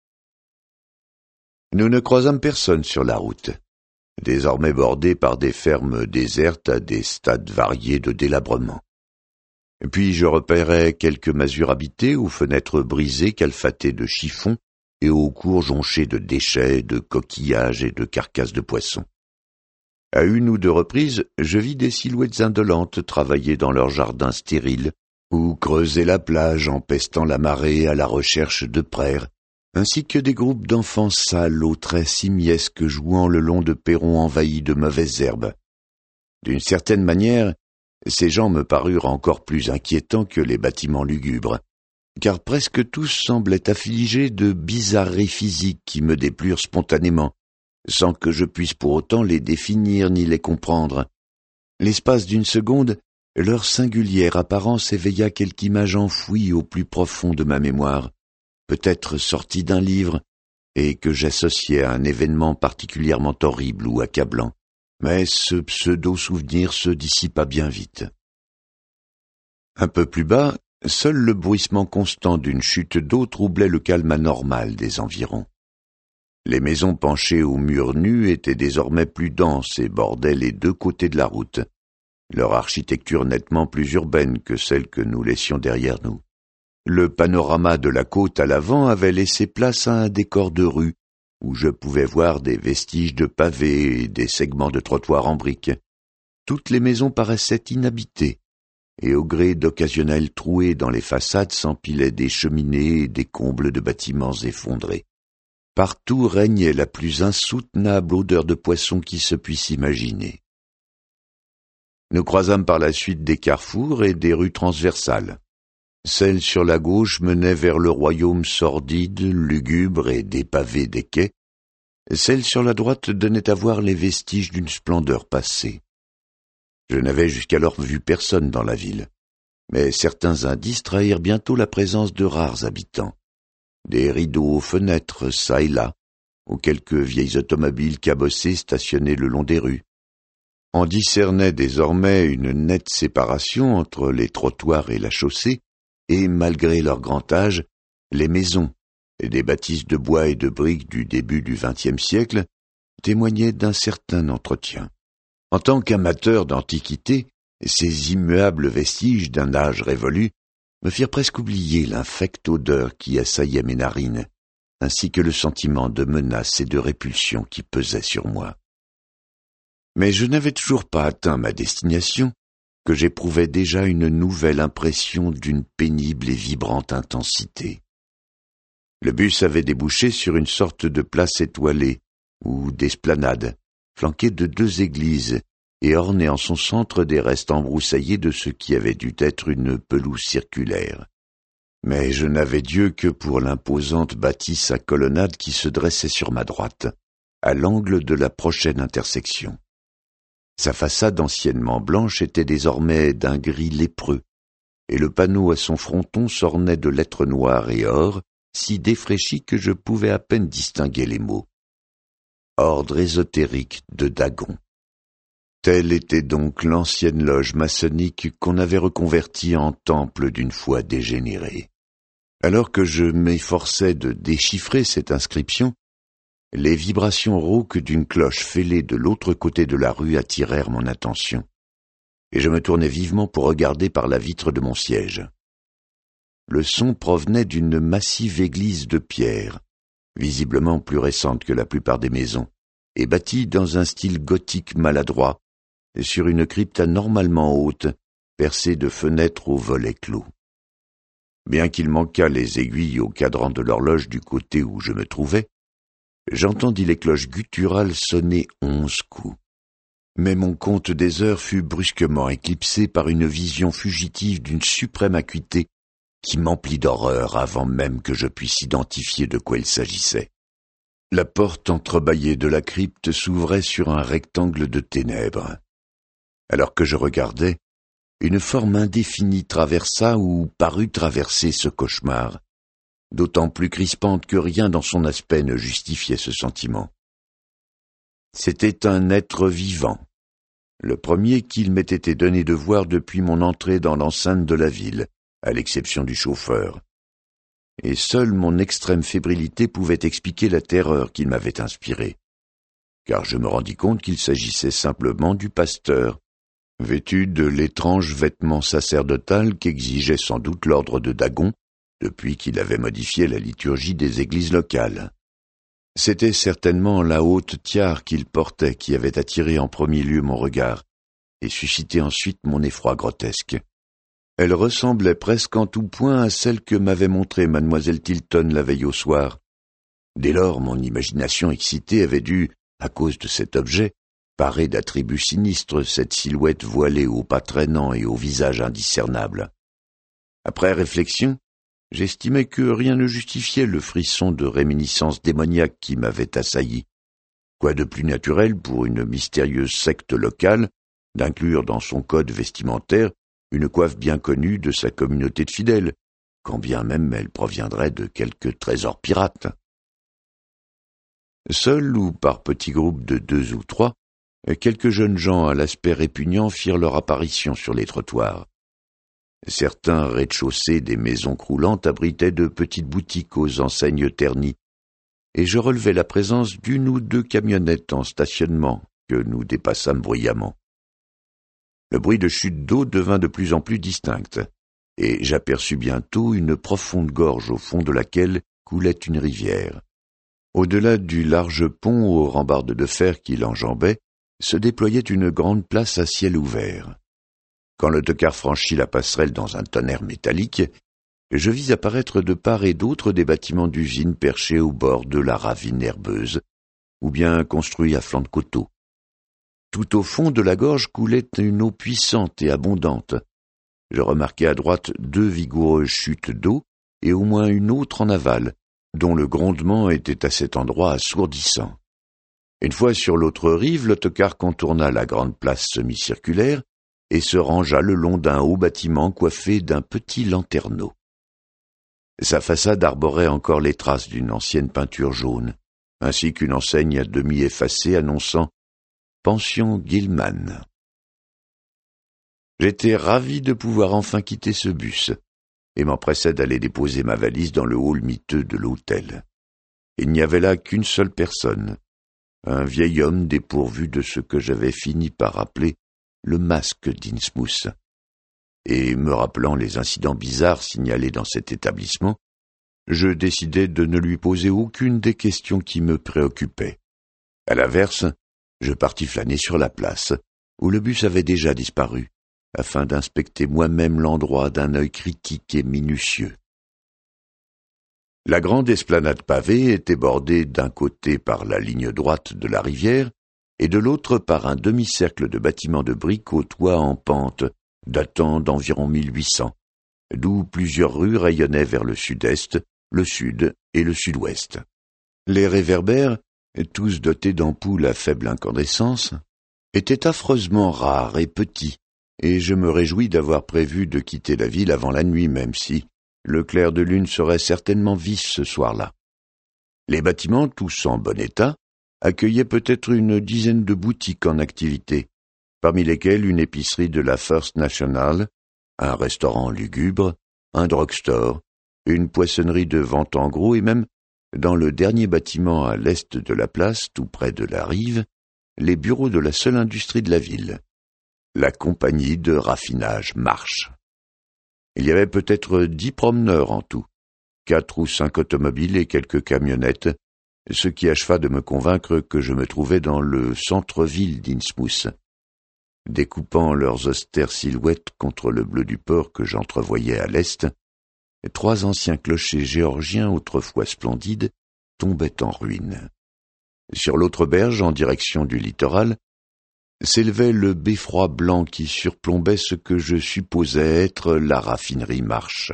Nous ne croisâmes personne sur la route, désormais bordée par des fermes désertes à des stades variés de délabrement. Puis je repérais quelques masures habitées aux fenêtres brisées calfatées de chiffons et aux cours jonchés de déchets, de coquillages et de carcasses de poissons. À une ou deux reprises, je vis des silhouettes indolentes travailler dans leurs jardins stériles ou creuser la plage en pestant la marée à la recherche de praires, ainsi que des groupes d'enfants sales aux traits simiesques jouant le long de perrons envahis de mauvaises herbes. D'une certaine manière, ces gens me parurent encore plus inquiétants que les bâtiments lugubres, car presque tous semblaient affligés de bizarreries physiques qui me déplurent spontanément, sans que je puisse pour autant les définir ni les comprendre. L'espace d'une seconde, leur singulière apparence éveilla quelque image enfouie au plus profond de ma mémoire, peut-être sortie d'un livre, et que j'associais à un événement particulièrement horrible ou accablant. Mais ce pseudo-souvenir se dissipa bien vite. Un peu plus bas, seul le bruissement constant d'une chute d'eau troublait le calme anormal des environs. Les maisons penchées aux murs nus étaient désormais plus denses et bordaient les deux côtés de la route, leur architecture nettement plus urbaine que celle que nous laissions derrière nous. Le panorama de la côte à l'avant avait laissé place à un décor de rue, où je pouvais voir des vestiges de pavés et des segments de trottoirs en briques. Toutes les maisons paraissaient inhabitées, et au gré d'occasionnelles trouées dans les façades s'empilaient des cheminées et des combles de bâtiments effondrés. Partout régnait la plus insoutenable odeur de poisson qui se puisse imaginer. Nous croisâmes par la suite des carrefours et des rues transversales. Celle sur la gauche menait vers le royaume sordide, lugubre et dépavé des quais. Celle sur la droite donnait à voir les vestiges d'une splendeur passée. Je n'avais jusqu'alors vu personne dans la ville, mais certains indices trahirent bientôt la présence de rares habitants. Des rideaux aux fenêtres, çà et là, où quelques vieilles automobiles cabossées stationnaient le long des rues. On discernait désormais une nette séparation entre les trottoirs et la chaussée, et, malgré leur grand âge, les maisons, et des bâtisses de bois et de briques du début du XXe siècle, témoignaient d'un certain entretien. En tant qu'amateur d'antiquité, ces immuables vestiges d'un âge révolu me firent presque oublier l'infecte odeur qui assaillait mes narines, ainsi que le sentiment de menace et de répulsion qui pesait sur moi. Mais je n'avais toujours pas atteint ma destination, que j'éprouvais déjà une nouvelle impression d'une pénible et vibrante intensité. Le bus avait débouché sur une sorte de place étoilée, ou d'esplanade, flanquée de deux églises, et ornée en son centre des restes embroussaillés de ce qui avait dû être une pelouse circulaire. Mais je n'avais d'yeux que pour l'imposante bâtisse à colonnade qui se dressait sur ma droite, à l'angle de la prochaine intersection. Sa façade anciennement blanche était désormais d'un gris lépreux, et le panneau à son fronton s'ornait de lettres noires et or, si défraîchies que je pouvais à peine distinguer les mots. Ordre ésotérique de Dagon. Telle était donc l'ancienne loge maçonnique qu'on avait reconvertie en temple d'une foi dégénérée. Alors que je m'efforçais de déchiffrer cette inscription, les vibrations rauques d'une cloche fêlée de l'autre côté de la rue attirèrent mon attention, et je me tournai vivement pour regarder par la vitre de mon siège. Le son provenait d'une massive église de pierre, visiblement plus récente que la plupart des maisons, et bâtie dans un style gothique maladroit, sur une crypte anormalement haute, percée de fenêtres aux volets clos. Bien qu'il manquât les aiguilles au cadran de l'horloge du côté où je me trouvais, j'entendis les cloches gutturales sonner 11 coups. Mais mon compte des heures fut brusquement éclipsé par une vision fugitive d'une suprême acuité qui m'emplit d'horreur avant même que je puisse identifier de quoi il s'agissait. La porte entrebâillée de la crypte s'ouvrait sur un rectangle de ténèbres. Alors que je regardais, une forme indéfinie traversa ou parut traverser ce cauchemar, d'autant plus crispante que rien dans son aspect ne justifiait ce sentiment. C'était un être vivant, le premier qu'il m'ait été donné de voir depuis mon entrée dans l'enceinte de la ville, à l'exception du chauffeur. Et seule mon extrême fébrilité pouvait expliquer la terreur qu'il m'avait inspirée, car je me rendis compte qu'il s'agissait simplement du pasteur, vêtu de l'étrange vêtement sacerdotal qu'exigeait sans doute l'ordre de Dagon depuis qu'il avait modifié la liturgie des églises locales. C'était certainement la haute tiare qu'il portait qui avait attiré en premier lieu mon regard et suscité ensuite mon effroi grotesque. Elle ressemblait presque en tout point à celle que m'avait montrée mademoiselle Tilton la veille au soir. Dès lors, mon imagination excitée avait dû, à cause de cet objet, parer d'attributs sinistres cette silhouette voilée aux pas traînants et au visage indiscernable. Après réflexion, j'estimai que rien ne justifiait le frisson de réminiscence démoniaque qui m'avait assailli. Quoi de plus naturel pour une mystérieuse secte locale d'inclure dans son code vestimentaire une coiffe bien connue de sa communauté de fidèles, quand bien même elle proviendrait de quelque trésor pirate. Seuls ou par petits groupes de 2 ou 3, quelques jeunes gens à l'aspect répugnant firent leur apparition sur les trottoirs. Certains rez-de-chaussée des maisons croulantes abritaient de petites boutiques aux enseignes ternies, et je relevai la présence d'1 ou 2 camionnettes en stationnement que nous dépassâmes bruyamment. Le bruit de chute d'eau devint de plus en plus distinct, et j'aperçus bientôt une profonde gorge au fond de laquelle coulait une rivière. Au-delà du large pont aux rambardes de fer qui l'enjambait, se déployait une grande place à ciel ouvert. Quand l'autocar franchit la passerelle dans un tonnerre métallique, je vis apparaître de part et d'autre des bâtiments d'usine perchés au bord de la ravine herbeuse, ou bien construits à flanc de coteau. Tout au fond de la gorge coulait une eau puissante et abondante. Je remarquai à droite 2 vigoureuses chutes d'eau et au moins une autre en aval, dont le grondement était à cet endroit assourdissant. Une fois sur l'autre rive, l'autocar contourna la grande place semi-circulaire et se rangea le long d'un haut bâtiment coiffé d'un petit lanterneau. Sa façade arborait encore les traces d'une ancienne peinture jaune, ainsi qu'une enseigne à demi effacée annonçant « Pension Gilman ». J'étais ravi de pouvoir enfin quitter ce bus et m'empressai d'aller déposer ma valise dans le hall miteux de l'hôtel. Il n'y avait là qu'une seule personne, un vieil homme dépourvu de ce que j'avais fini par appeler le masque d'Innsmouth. Et me rappelant les incidents bizarres signalés dans cet établissement, je décidai de ne lui poser aucune des questions qui me préoccupaient. À l'inverse, je partis flâner sur la place, où le bus avait déjà disparu, afin d'inspecter moi-même l'endroit d'un œil critique et minutieux. La grande esplanade pavée était bordée d'un côté par la ligne droite de la rivière et de l'autre par un demi-cercle de bâtiments de briques aux toits en pente, datant d'environ 1800, d'où plusieurs rues rayonnaient vers le sud-est, le sud et le sud-ouest. Les réverbères, tous dotés d'ampoules à faible incandescence, était affreusement rare et petit, et je me réjouis d'avoir prévu de quitter la ville avant la nuit, même si le clair de lune serait certainement vif ce soir-là. Les bâtiments, tous en bon état, accueillaient peut-être une dizaine de boutiques en activité, parmi lesquelles une épicerie de la First National, un restaurant lugubre, un drugstore, une poissonnerie de vente en gros et même, dans le dernier bâtiment à l'est de la place, tout près de la rive, les bureaux de la seule industrie de la ville, la compagnie de raffinage Marsh. Il y avait peut-être 10 promeneurs en tout, 4 ou 5 automobiles et quelques camionnettes, ce qui acheva de me convaincre que je me trouvais dans le centre-ville d'Innsmouth, découpant leurs austères silhouettes contre le bleu du port que j'entrevoyais à l'est. 3 anciens clochers géorgiens autrefois splendides tombaient en ruine. Sur l'autre berge, en direction du littoral, s'élevait le beffroi blanc qui surplombait ce que je supposais être la raffinerie Marsh.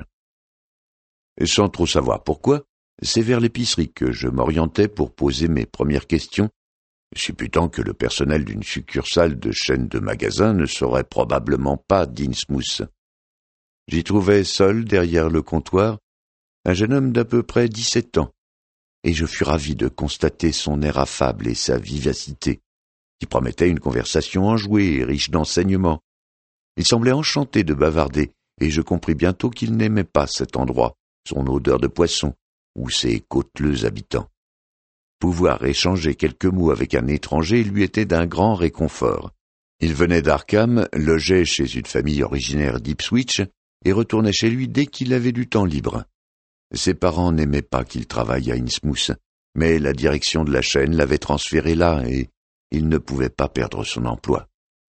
Sans trop savoir pourquoi, c'est vers l'épicerie que je m'orientais pour poser mes premières questions, supputant que le personnel d'une succursale de chaîne de magasins ne serait probablement pas d'Innsmouth. J'y trouvai seul, derrière le comptoir, un jeune homme d'à peu près 17 ans, et je fus ravi de constater son air affable et sa vivacité, qui promettait une conversation enjouée et riche d'enseignements. Il semblait enchanté de bavarder, et je compris bientôt qu'il n'aimait pas cet endroit, son odeur de poisson, ou ses côteleux habitants. Pouvoir échanger quelques mots avec un étranger lui était d'un grand réconfort. Il venait d'Arkham, logeait chez une famille originaire d'Ipswich, et retournait chez lui dès qu'il avait du temps libre. Ses parents n'aimaient pas qu'il travaille à Innsmouth, mais la direction de la chaîne l'avait transféré là, et il ne pouvait pas perdre son emploi.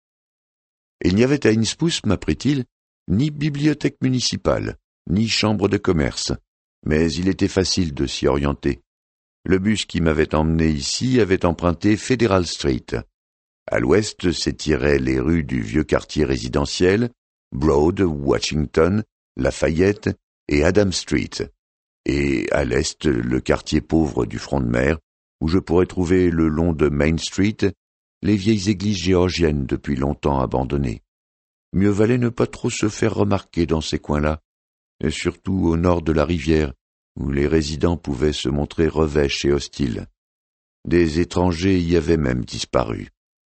Il n'y avait à Innsmouth, m'apprit-il, ni bibliothèque municipale, ni chambre de commerce, mais il était facile de s'y orienter. Le bus qui m'avait emmené ici avait emprunté Federal Street. À l'ouest s'étiraient les rues du vieux quartier résidentiel, Broad, Washington, Lafayette et Adam Street, et à l'est le quartier pauvre du front de mer, où je pourrais trouver le long de Main Street les vieilles églises géorgiennes depuis longtemps abandonnées. Mieux valait ne pas trop se faire remarquer dans ces coins-là, et surtout au nord de la rivière, où les résidents pouvaient se montrer revêches et hostiles. Des étrangers y avaient même disparu.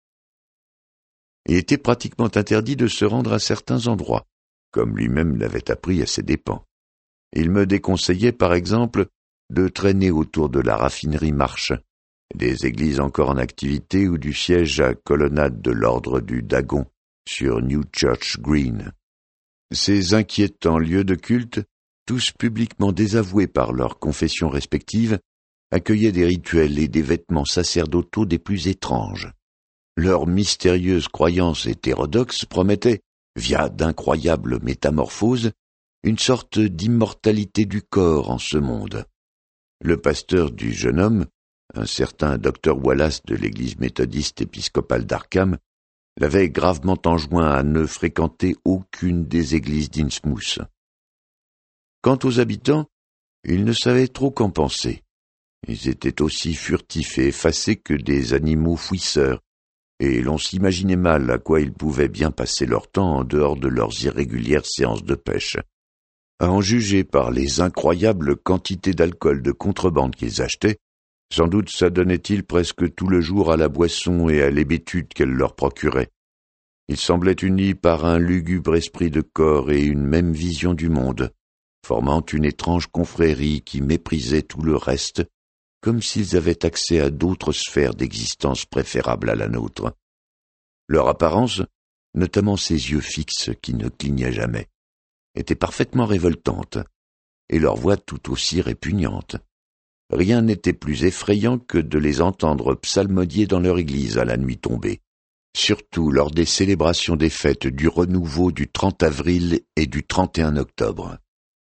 Il était pratiquement interdit de se rendre à certains endroits, comme lui-même l'avait appris à ses dépens. Il me déconseillait, par exemple, de traîner autour de la raffinerie Marsh, des églises encore en activité ou du siège à colonnade de l'ordre du Dagon sur New Church Green. Ces inquiétants lieux de culte, tous publiquement désavoués par leurs confessions respectives, accueillaient des rituels et des vêtements sacerdotaux des plus étranges. Leurs mystérieuses croyances hétérodoxes promettaient, via d'incroyables métamorphoses, une sorte d'immortalité du corps en ce monde. Le pasteur du jeune homme, un certain Dr Wallace de l'église méthodiste épiscopale d'Arkham, l'avait gravement enjoint à ne fréquenter aucune des églises d'Innsmouth. Quant aux habitants, ils ne savaient trop qu'en penser. Ils étaient aussi furtifs et effacés que des animaux fouisseurs, et l'on s'imaginait mal à quoi ils pouvaient bien passer leur temps en dehors de leurs irrégulières séances de pêche. À en juger par les incroyables quantités d'alcool de contrebande qu'ils achetaient, sans doute s'adonnaient-ils presque tout le jour à la boisson et à l'hébétude qu'elle leur procurait. Ils semblaient unis par un lugubre esprit de corps et une même vision du monde, formant une étrange confrérie qui méprisait tout le reste, comme s'ils avaient accès à d'autres sphères d'existence préférables à la nôtre. Leur apparence, notamment ces yeux fixes qui ne clignaient jamais, était parfaitement révoltante, et leur voix tout aussi répugnante. Rien n'était plus effrayant que de les entendre psalmodier dans leur église à la nuit tombée, surtout lors des célébrations des fêtes du renouveau du 30 avril et du 31 octobre.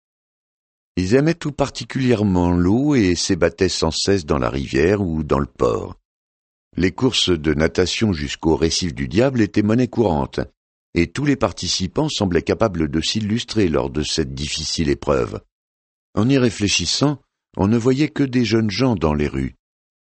Ils aimaient tout particulièrement l'eau et s'ébattaient sans cesse dans la rivière ou dans le port. Les courses de natation jusqu'au récif du diable étaient monnaie courante, et tous les participants semblaient capables de s'illustrer lors de cette difficile épreuve. En y réfléchissant, on ne voyait que des jeunes gens dans les rues,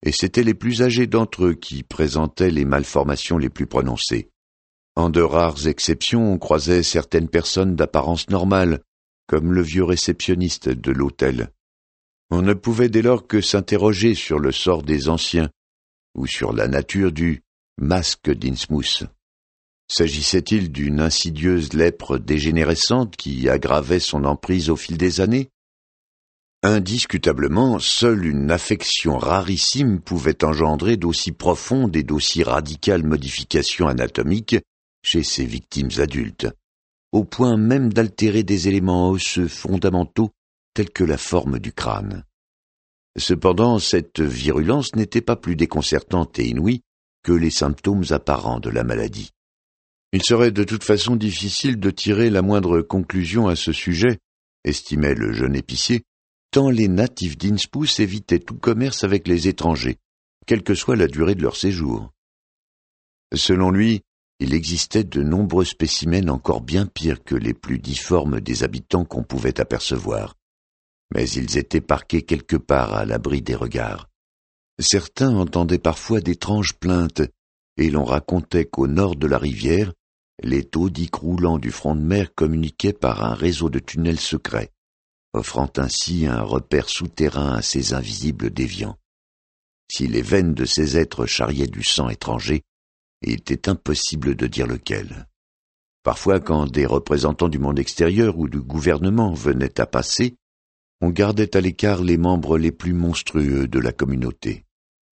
et c'étaient les plus âgés d'entre eux qui présentaient les malformations les plus prononcées. En de rares exceptions, on croisait certaines personnes d'apparence normale, comme le vieux réceptionniste de l'hôtel. On ne pouvait dès lors que s'interroger sur le sort des anciens, ou sur la nature du masque d'Innsmouth. S'agissait-il d'une insidieuse lèpre dégénérescente qui aggravait son emprise au fil des années? Indiscutablement, seule une affection rarissime pouvait engendrer d'aussi profondes et d'aussi radicales modifications anatomiques chez ces victimes adultes, au point même d'altérer des éléments osseux fondamentaux tels que la forme du crâne. Cependant, cette virulence n'était pas plus déconcertante et inouïe que les symptômes apparents de la maladie. Il serait de toute façon difficile de tirer la moindre conclusion à ce sujet, estimait le jeune épicier, tant les natifs d'Innsmouth évitaient tout commerce avec les étrangers, quelle que soit la durée de leur séjour. Selon lui, il existait de nombreux spécimens encore bien pires que les plus difformes des habitants qu'on pouvait apercevoir, mais ils étaient parqués quelque part à l'abri des regards. Certains entendaient parfois d'étranges plaintes, et l'on racontait qu'au nord de la rivière, les taudis croulants du front de mer communiquaient par un réseau de tunnels secrets, offrant ainsi un repère souterrain à ces invisibles déviants. Si les veines de ces êtres charriaient du sang étranger, il était impossible de dire lequel. Parfois, quand des représentants du monde extérieur ou du gouvernement venaient à passer, on gardait à l'écart les membres les plus monstrueux de la communauté.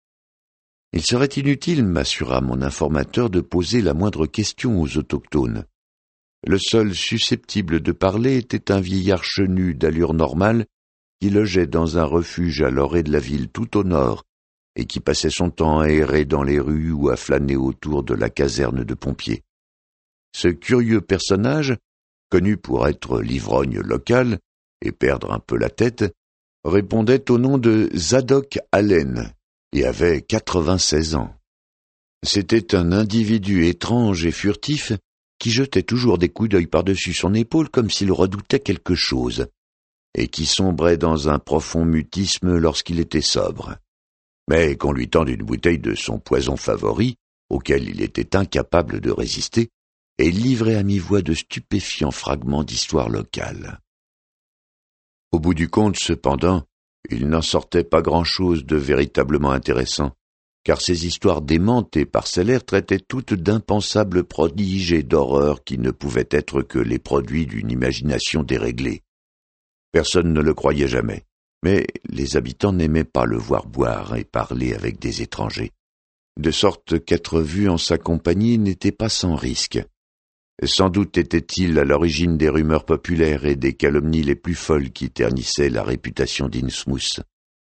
Il serait inutile, m'assura mon informateur, de poser la moindre question aux autochtones. Le seul susceptible de parler était un vieillard chenu d'allure normale qui logeait dans un refuge à l'orée de la ville tout au nord et qui passait son temps à errer dans les rues ou à flâner autour de la caserne de pompiers. Ce curieux personnage, connu pour être l'ivrogne local et perdre un peu la tête, répondait au nom de Zadok Allen et avait 96 ans. C'était un individu étrange et furtif qui jetait toujours des coups d'œil par-dessus son épaule comme s'il redoutait quelque chose, et qui sombrait dans un profond mutisme lorsqu'il était sobre. Mais qu'on lui tende une bouteille de son poison favori, auquel il était incapable de résister, et il livrait à mi-voix de stupéfiants fragments d'histoire locale. Au bout du compte, cependant, il n'en sortait pas grand-chose de véritablement intéressant, car ces histoires démentes et parcellaires traitaient toutes d'impensables prodiges et d'horreurs qui ne pouvaient être que les produits d'une imagination déréglée. Personne ne le croyait jamais, mais les habitants n'aimaient pas le voir boire et parler avec des étrangers, de sorte qu'être vu en sa compagnie n'était pas sans risque. Sans doute était-il à l'origine des rumeurs populaires et des calomnies les plus folles qui ternissaient la réputation d'Innsmouth.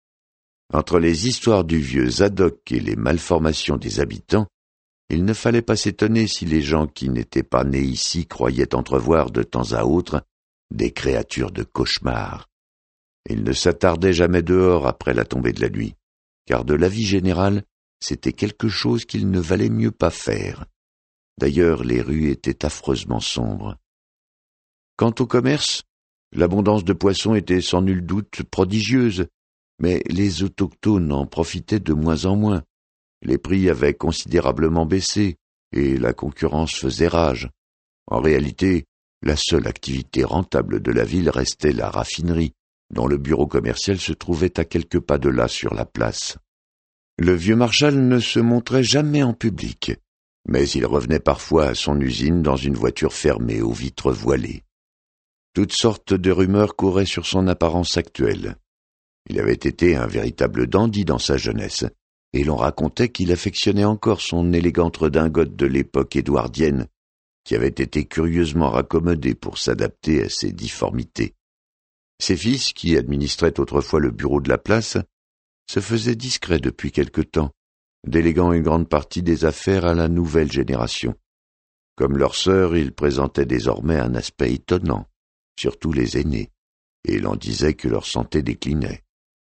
Entre les histoires du vieux Zadok et les malformations des habitants, il ne fallait pas s'étonner si les gens qui n'étaient pas nés ici croyaient entrevoir de temps à autre des créatures de cauchemar. Ils ne s'attardaient jamais dehors après la tombée de la nuit, car de l'avis général, c'était quelque chose qu'il ne valait mieux pas faire. D'ailleurs, les rues étaient affreusement sombres. Quant au commerce, l'abondance de poissons était sans nul doute prodigieuse, mais les autochtones en profitaient de moins en moins. Les prix avaient considérablement baissé, et la concurrence faisait rage. En réalité, la seule activité rentable de la ville restait la raffinerie, dont le bureau commercial se trouvait à quelques pas de là sur la place. Le vieux Marshall ne se montrait jamais en public, mais il revenait parfois à son usine dans une voiture fermée aux vitres voilées. Toutes sortes de rumeurs couraient sur son apparence actuelle. Il avait été un véritable dandy dans sa jeunesse, et l'on racontait qu'il affectionnait encore son élégante redingote de l'époque édouardienne, qui avait été curieusement raccommodée pour s'adapter à ses difformités. Ses fils, qui administraient autrefois le bureau de la place, se faisaient discrets depuis quelque temps, déléguant une grande partie des affaires à la nouvelle génération. Comme leurs sœurs, ils présentaient désormais un aspect étonnant, surtout les aînés, et l'on disait que leur santé déclinait.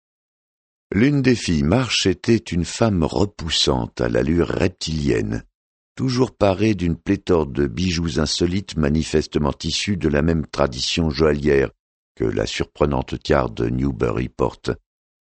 L'une des filles Marsh était une femme repoussante à l'allure reptilienne, toujours parée d'une pléthore de bijoux insolites manifestement issus de la même tradition joaillière que la surprenante tiare de Newburyport.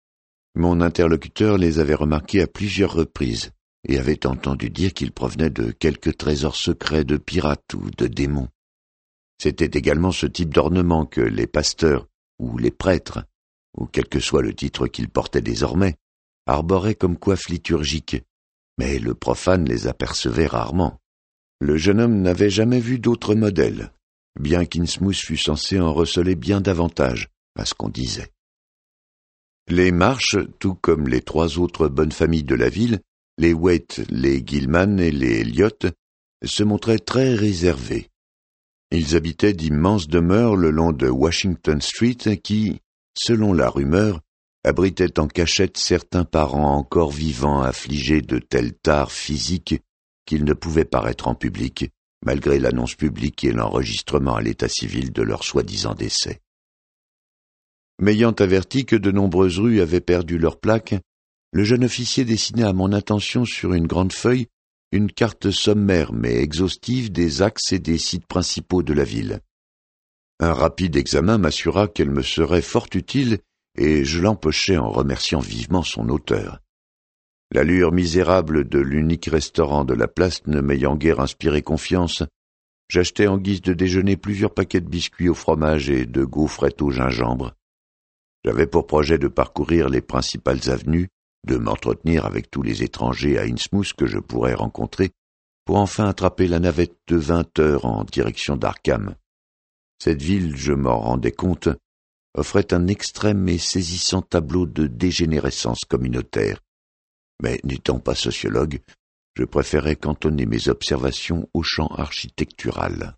Mon interlocuteur les avait remarqués à plusieurs reprises et avait entendu dire qu'ils provenaient de quelques trésors secrets de pirates ou de démons. C'était également ce type d'ornement que les pasteurs ou les prêtres, ou quel que soit le titre qu'ils portaient désormais, arboraient comme coiffe liturgique, mais le profane les apercevait rarement. Le jeune homme n'avait jamais vu d'autres modèles, bien qu'Innsmouth fût censé en receler bien davantage, à ce qu'on disait. Les Marsh, tout comme les 3 autres bonnes familles de la ville, les Waite, les Gilman et les Elliott, se montraient très réservés. Ils habitaient d'immenses demeures le long de Washington Street qui, selon la rumeur, abritaient en cachette certains parents encore vivants affligés de telle tare physique qu'ils ne pouvaient paraître en public, malgré l'annonce publique et l'enregistrement à l'état civil de leur soi-disant décès. M'ayant averti que de nombreuses rues avaient perdu leurs plaques, le jeune officier dessina à mon attention sur une grande feuille une carte sommaire mais exhaustive des axes et des sites principaux de la ville. Un rapide examen m'assura qu'elle me serait fort utile et je l'empochai en remerciant vivement son auteur. L'allure misérable de l'unique restaurant de la place ne m'ayant guère inspiré confiance, j'achetai en guise de déjeuner plusieurs paquets de biscuits au fromage et de gaufrettes au gingembre. J'avais pour projet de parcourir les principales avenues, de m'entretenir avec tous les étrangers à Innsmouth que je pourrais rencontrer, pour enfin attraper la navette de 20 heures en direction d'Arkham. Cette ville, je m'en rendais compte, offrait un extrême et saisissant tableau de dégénérescence communautaire. Mais n'étant pas sociologue, je préférais cantonner mes observations au champ architectural.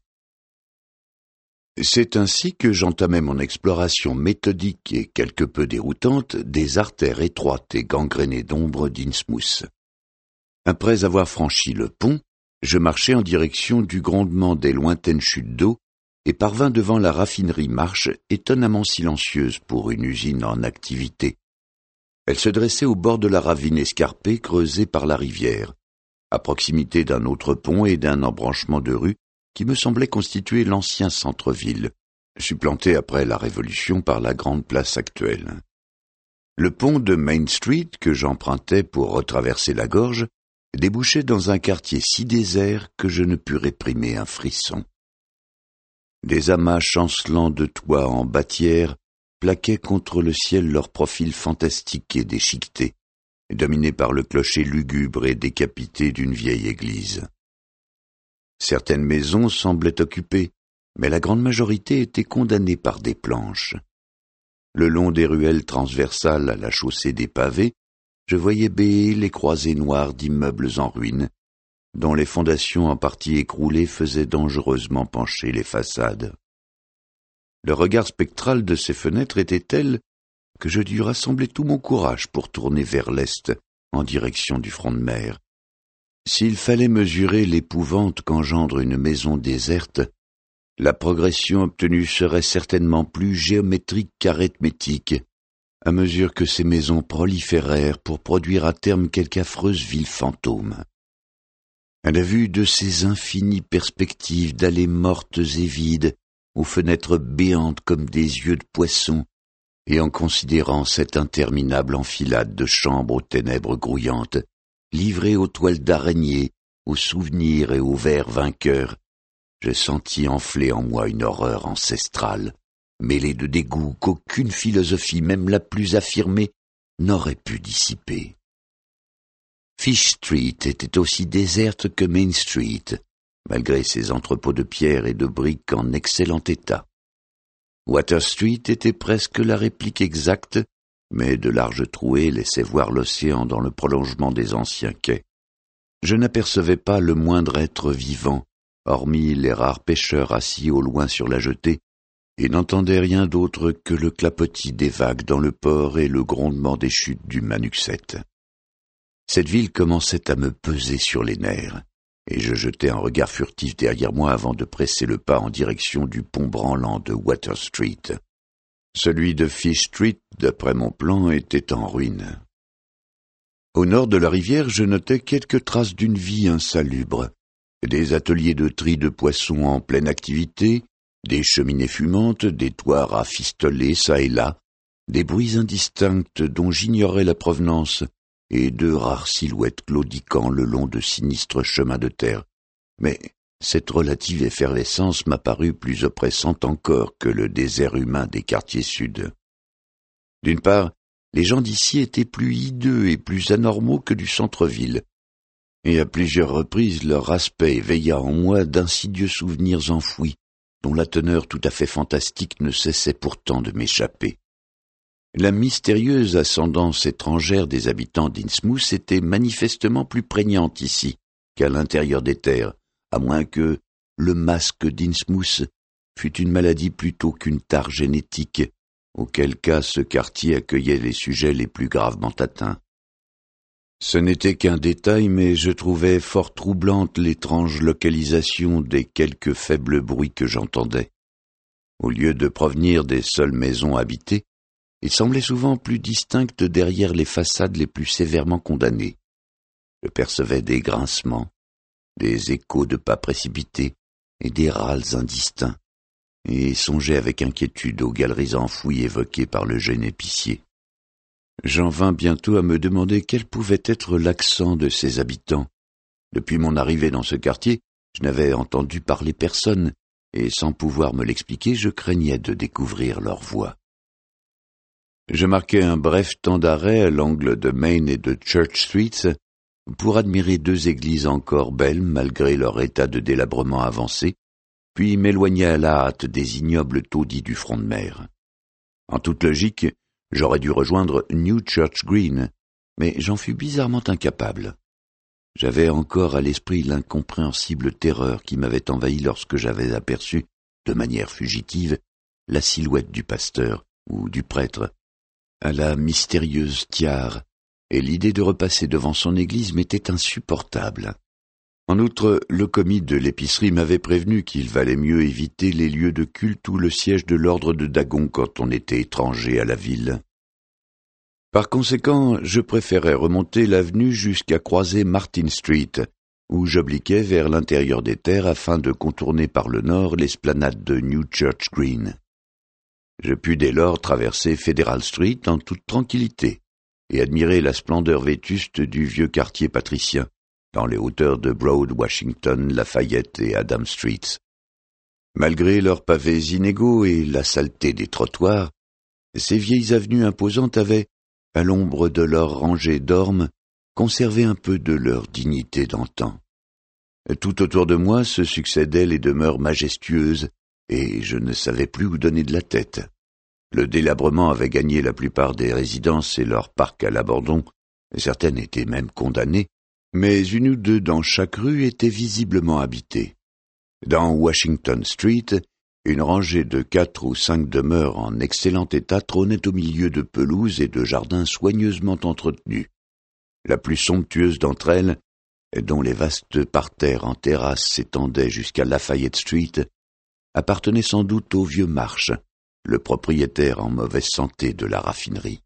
C'est ainsi que j'entamai mon exploration méthodique et quelque peu déroutante des artères étroites et gangrénées d'ombre d'Innsmouth. Après avoir franchi le pont, je marchai en direction du grondement des lointaines chutes d'eau et parvins devant la raffinerie Marsh, étonnamment silencieuse pour une usine en activité. Elle se dressait au bord de la ravine escarpée creusée par la rivière, à proximité d'un autre pont et d'un embranchement de rue qui me semblait constituer l'ancien centre-ville, supplanté après la Révolution par la grande place actuelle. Le pont de Main Street, que j'empruntais pour retraverser la gorge, débouchait dans un quartier si désert que je ne pus réprimer un frisson. Des amas chancelants de toits en bâtière plaquaient contre le ciel leur profil fantastique et déchiqueté, dominé par le clocher lugubre et décapité d'une vieille église. Certaines maisons semblaient occupées, mais la grande majorité était condamnée par des planches. Le long des ruelles transversales à la chaussée des pavés, je voyais béer les croisées noires d'immeubles en ruine, dont les fondations en partie écroulées faisaient dangereusement pencher les façades. Le regard spectral de ces fenêtres était tel que je dus rassembler tout mon courage pour tourner vers l'est, en direction du front de mer. S'il fallait mesurer l'épouvante qu'engendre une maison déserte, la progression obtenue serait certainement plus géométrique qu'arithmétique, à mesure que ces maisons proliférèrent pour produire à terme quelque affreuse ville fantôme. À la vue de ces infinies perspectives d'allées mortes et vides, aux fenêtres béantes comme des yeux de poisson, et en considérant cette interminable enfilade de chambres aux ténèbres grouillantes, livrées aux toiles d'araignée, aux souvenirs et aux vers vainqueurs, je sentis enfler en moi une horreur ancestrale, mêlée de dégoût qu'aucune philosophie, même la plus affirmée, n'aurait pu dissiper. Fish Street était aussi déserte que Main Street, malgré ses entrepôts de pierres et de briques en excellent état. Water Street était presque la réplique exacte, mais de larges trouées laissaient voir l'océan dans le prolongement des anciens quais. Je n'apercevais pas le moindre être vivant, hormis les rares pêcheurs assis au loin sur la jetée, et n'entendais rien d'autre que le clapotis des vagues dans le port et le grondement des chutes du Manuxet. Cette ville commençait à me peser sur les nerfs, et je jetai un regard furtif derrière moi avant de presser le pas en direction du pont branlant de Water Street. Celui de Fish Street, d'après mon plan, était en ruine. Au nord de la rivière, je notais quelques traces d'une vie insalubre. Des ateliers de tri de poissons en pleine activité, des cheminées fumantes, des toits rafistolés çà et là, des bruits indistincts dont j'ignorais la provenance, et de rares silhouettes claudiquant le long de sinistres chemins de terre. Mais cette relative effervescence m'apparut plus oppressante encore que le désert humain des quartiers sud. D'une part, les gens d'ici étaient plus hideux et plus anormaux que du centre-ville, et à plusieurs reprises leur aspect éveilla en moi d'insidieux souvenirs enfouis, dont la teneur tout à fait fantastique ne cessait pourtant de m'échapper. La mystérieuse ascendance étrangère des habitants d'Innsmouth était manifestement plus prégnante ici qu'à l'intérieur des terres, à moins que le masque d'Innsmouth fût une maladie plutôt qu'une tare génétique, auquel cas ce quartier accueillait les sujets les plus gravement atteints. Ce n'était qu'un détail, mais je trouvais fort troublante l'étrange localisation des quelques faibles bruits que j'entendais. Au lieu de provenir des seules maisons habitées, ils semblaient souvent plus distincts derrière les façades les plus sévèrement condamnées. Je percevais des grincements, des échos de pas précipités et des râles indistincts, et songeais avec inquiétude aux galeries enfouies évoquées par le jeune épicier. J'en vins bientôt à me demander quel pouvait être l'accent de ces habitants. Depuis mon arrivée dans ce quartier, je n'avais entendu parler personne, et sans pouvoir me l'expliquer, je craignais de découvrir leur voix. Je marquai un bref temps d'arrêt à l'angle de Main et de Church Streets pour admirer deux églises encore belles malgré leur état de délabrement avancé, puis m'éloignai à la hâte des ignobles taudis du front de mer. En toute logique, j'aurais dû rejoindre New Church Green, mais j'en fus bizarrement incapable. J'avais encore à l'esprit l'incompréhensible terreur qui m'avait envahi lorsque j'avais aperçu, de manière fugitive, la silhouette du pasteur ou du prêtre, à la mystérieuse tiare, et l'idée de repasser devant son église m'était insupportable. En outre, le commis de l'épicerie m'avait prévenu qu'il valait mieux éviter les lieux de culte ou le siège de l'ordre de Dagon quand on était étranger à la ville. Par conséquent, je préférais remonter l'avenue jusqu'à croiser Martin Street, où j'obliquais vers l'intérieur des terres afin de contourner par le nord l'esplanade de New Church Green. Je pus dès lors traverser Federal Street en toute tranquillité et admirer la splendeur vétuste du vieux quartier patricien, dans les hauteurs de Broad, Washington, Lafayette et Adam Streets. Malgré leurs pavés inégaux et la saleté des trottoirs, ces vieilles avenues imposantes avaient, à l'ombre de leurs rangées d'ormes, conservé un peu de leur dignité d'antan. Tout autour de moi se succédaient les demeures majestueuses, et je ne savais plus où donner de la tête. Le délabrement avait gagné la plupart des résidences et leurs parcs à l'abandon, certaines étaient même condamnées, mais une ou deux dans chaque rue étaient visiblement habitées. Dans Washington Street, une rangée de 4 ou 5 demeures en excellent état trônait au milieu de pelouses et de jardins soigneusement entretenus. La plus somptueuse d'entre elles, dont les vastes parterres en terrasse s'étendaient jusqu'à Lafayette Street, appartenait sans doute au vieux Marsh, le propriétaire en mauvaise santé de la raffinerie.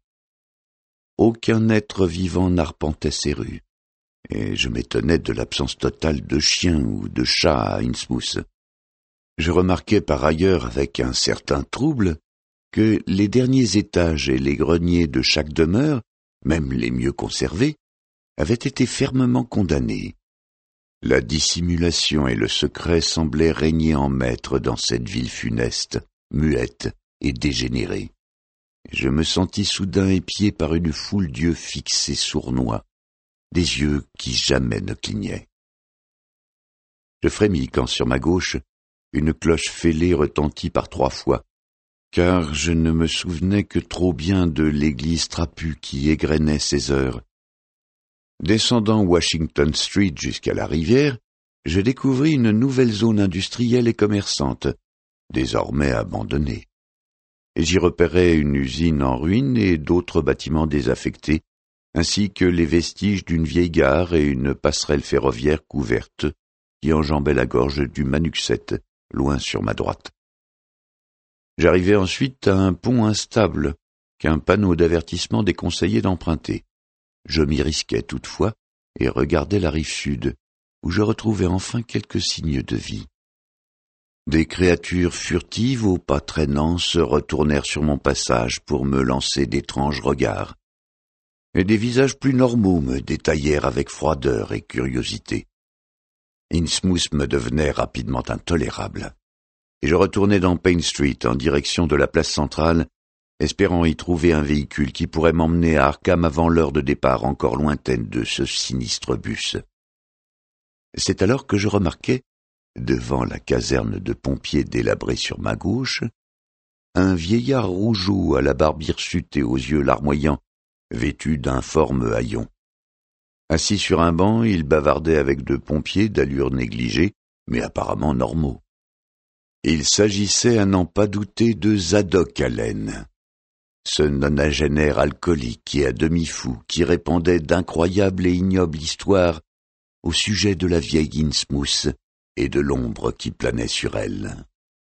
Aucun être vivant n'arpentait ces rues, et je m'étonnais de l'absence totale de chiens ou de chats à Innsmouth. Je remarquai par ailleurs avec un certain trouble que les derniers étages et les greniers de chaque demeure, même les mieux conservés, avaient été fermement condamnés. La dissimulation et le secret semblaient régner en maître dans cette ville funeste, muette et dégénérée. Je me sentis soudain épié par une foule d'yeux fixés sournois, des yeux qui jamais ne clignaient. Je frémis quand sur ma gauche, une cloche fêlée retentit par 3 fois, car je ne me souvenais que trop bien de l'église trapue qui égrenait ces heures. Descendant Washington Street jusqu'à la rivière, je découvris une nouvelle zone industrielle et commerçante, désormais abandonnée. J'y repérai une usine en ruine et d'autres bâtiments désaffectés, ainsi que les vestiges d'une vieille gare et une passerelle ferroviaire couverte qui enjambait la gorge du Manuxet, loin sur ma droite. J'arrivai ensuite à un pont instable qu'un panneau d'avertissement déconseillait d'emprunter. Je m'y risquai toutefois et regardai la rive sud, où je retrouvai enfin quelques signes de vie. Des créatures furtives aux pas traînants se retournèrent sur mon passage pour me lancer d'étranges regards, et des visages plus normaux me détaillèrent avec froideur et curiosité. Innsmouth me devenait rapidement intolérable, et je retournai dans Payne Street en direction de la place centrale, espérant y trouver un véhicule qui pourrait m'emmener à Arkham avant l'heure de départ encore lointaine de ce sinistre bus. C'est alors que je remarquai, devant la caserne de pompiers délabrée sur ma gauche, un vieillard rougeaud à la barbe hirsute et aux yeux larmoyants, vêtu d'informes haillons. Assis sur un banc, il bavardait avec deux pompiers d'allure négligée, mais apparemment normaux. Il s'agissait à n'en pas douter de Zadok Allen, ce nonagénaire alcoolique et à demi fou qui répandait d'incroyables et ignobles histoires au sujet de la vieille Innsmouth et de l'ombre qui planait sur elle.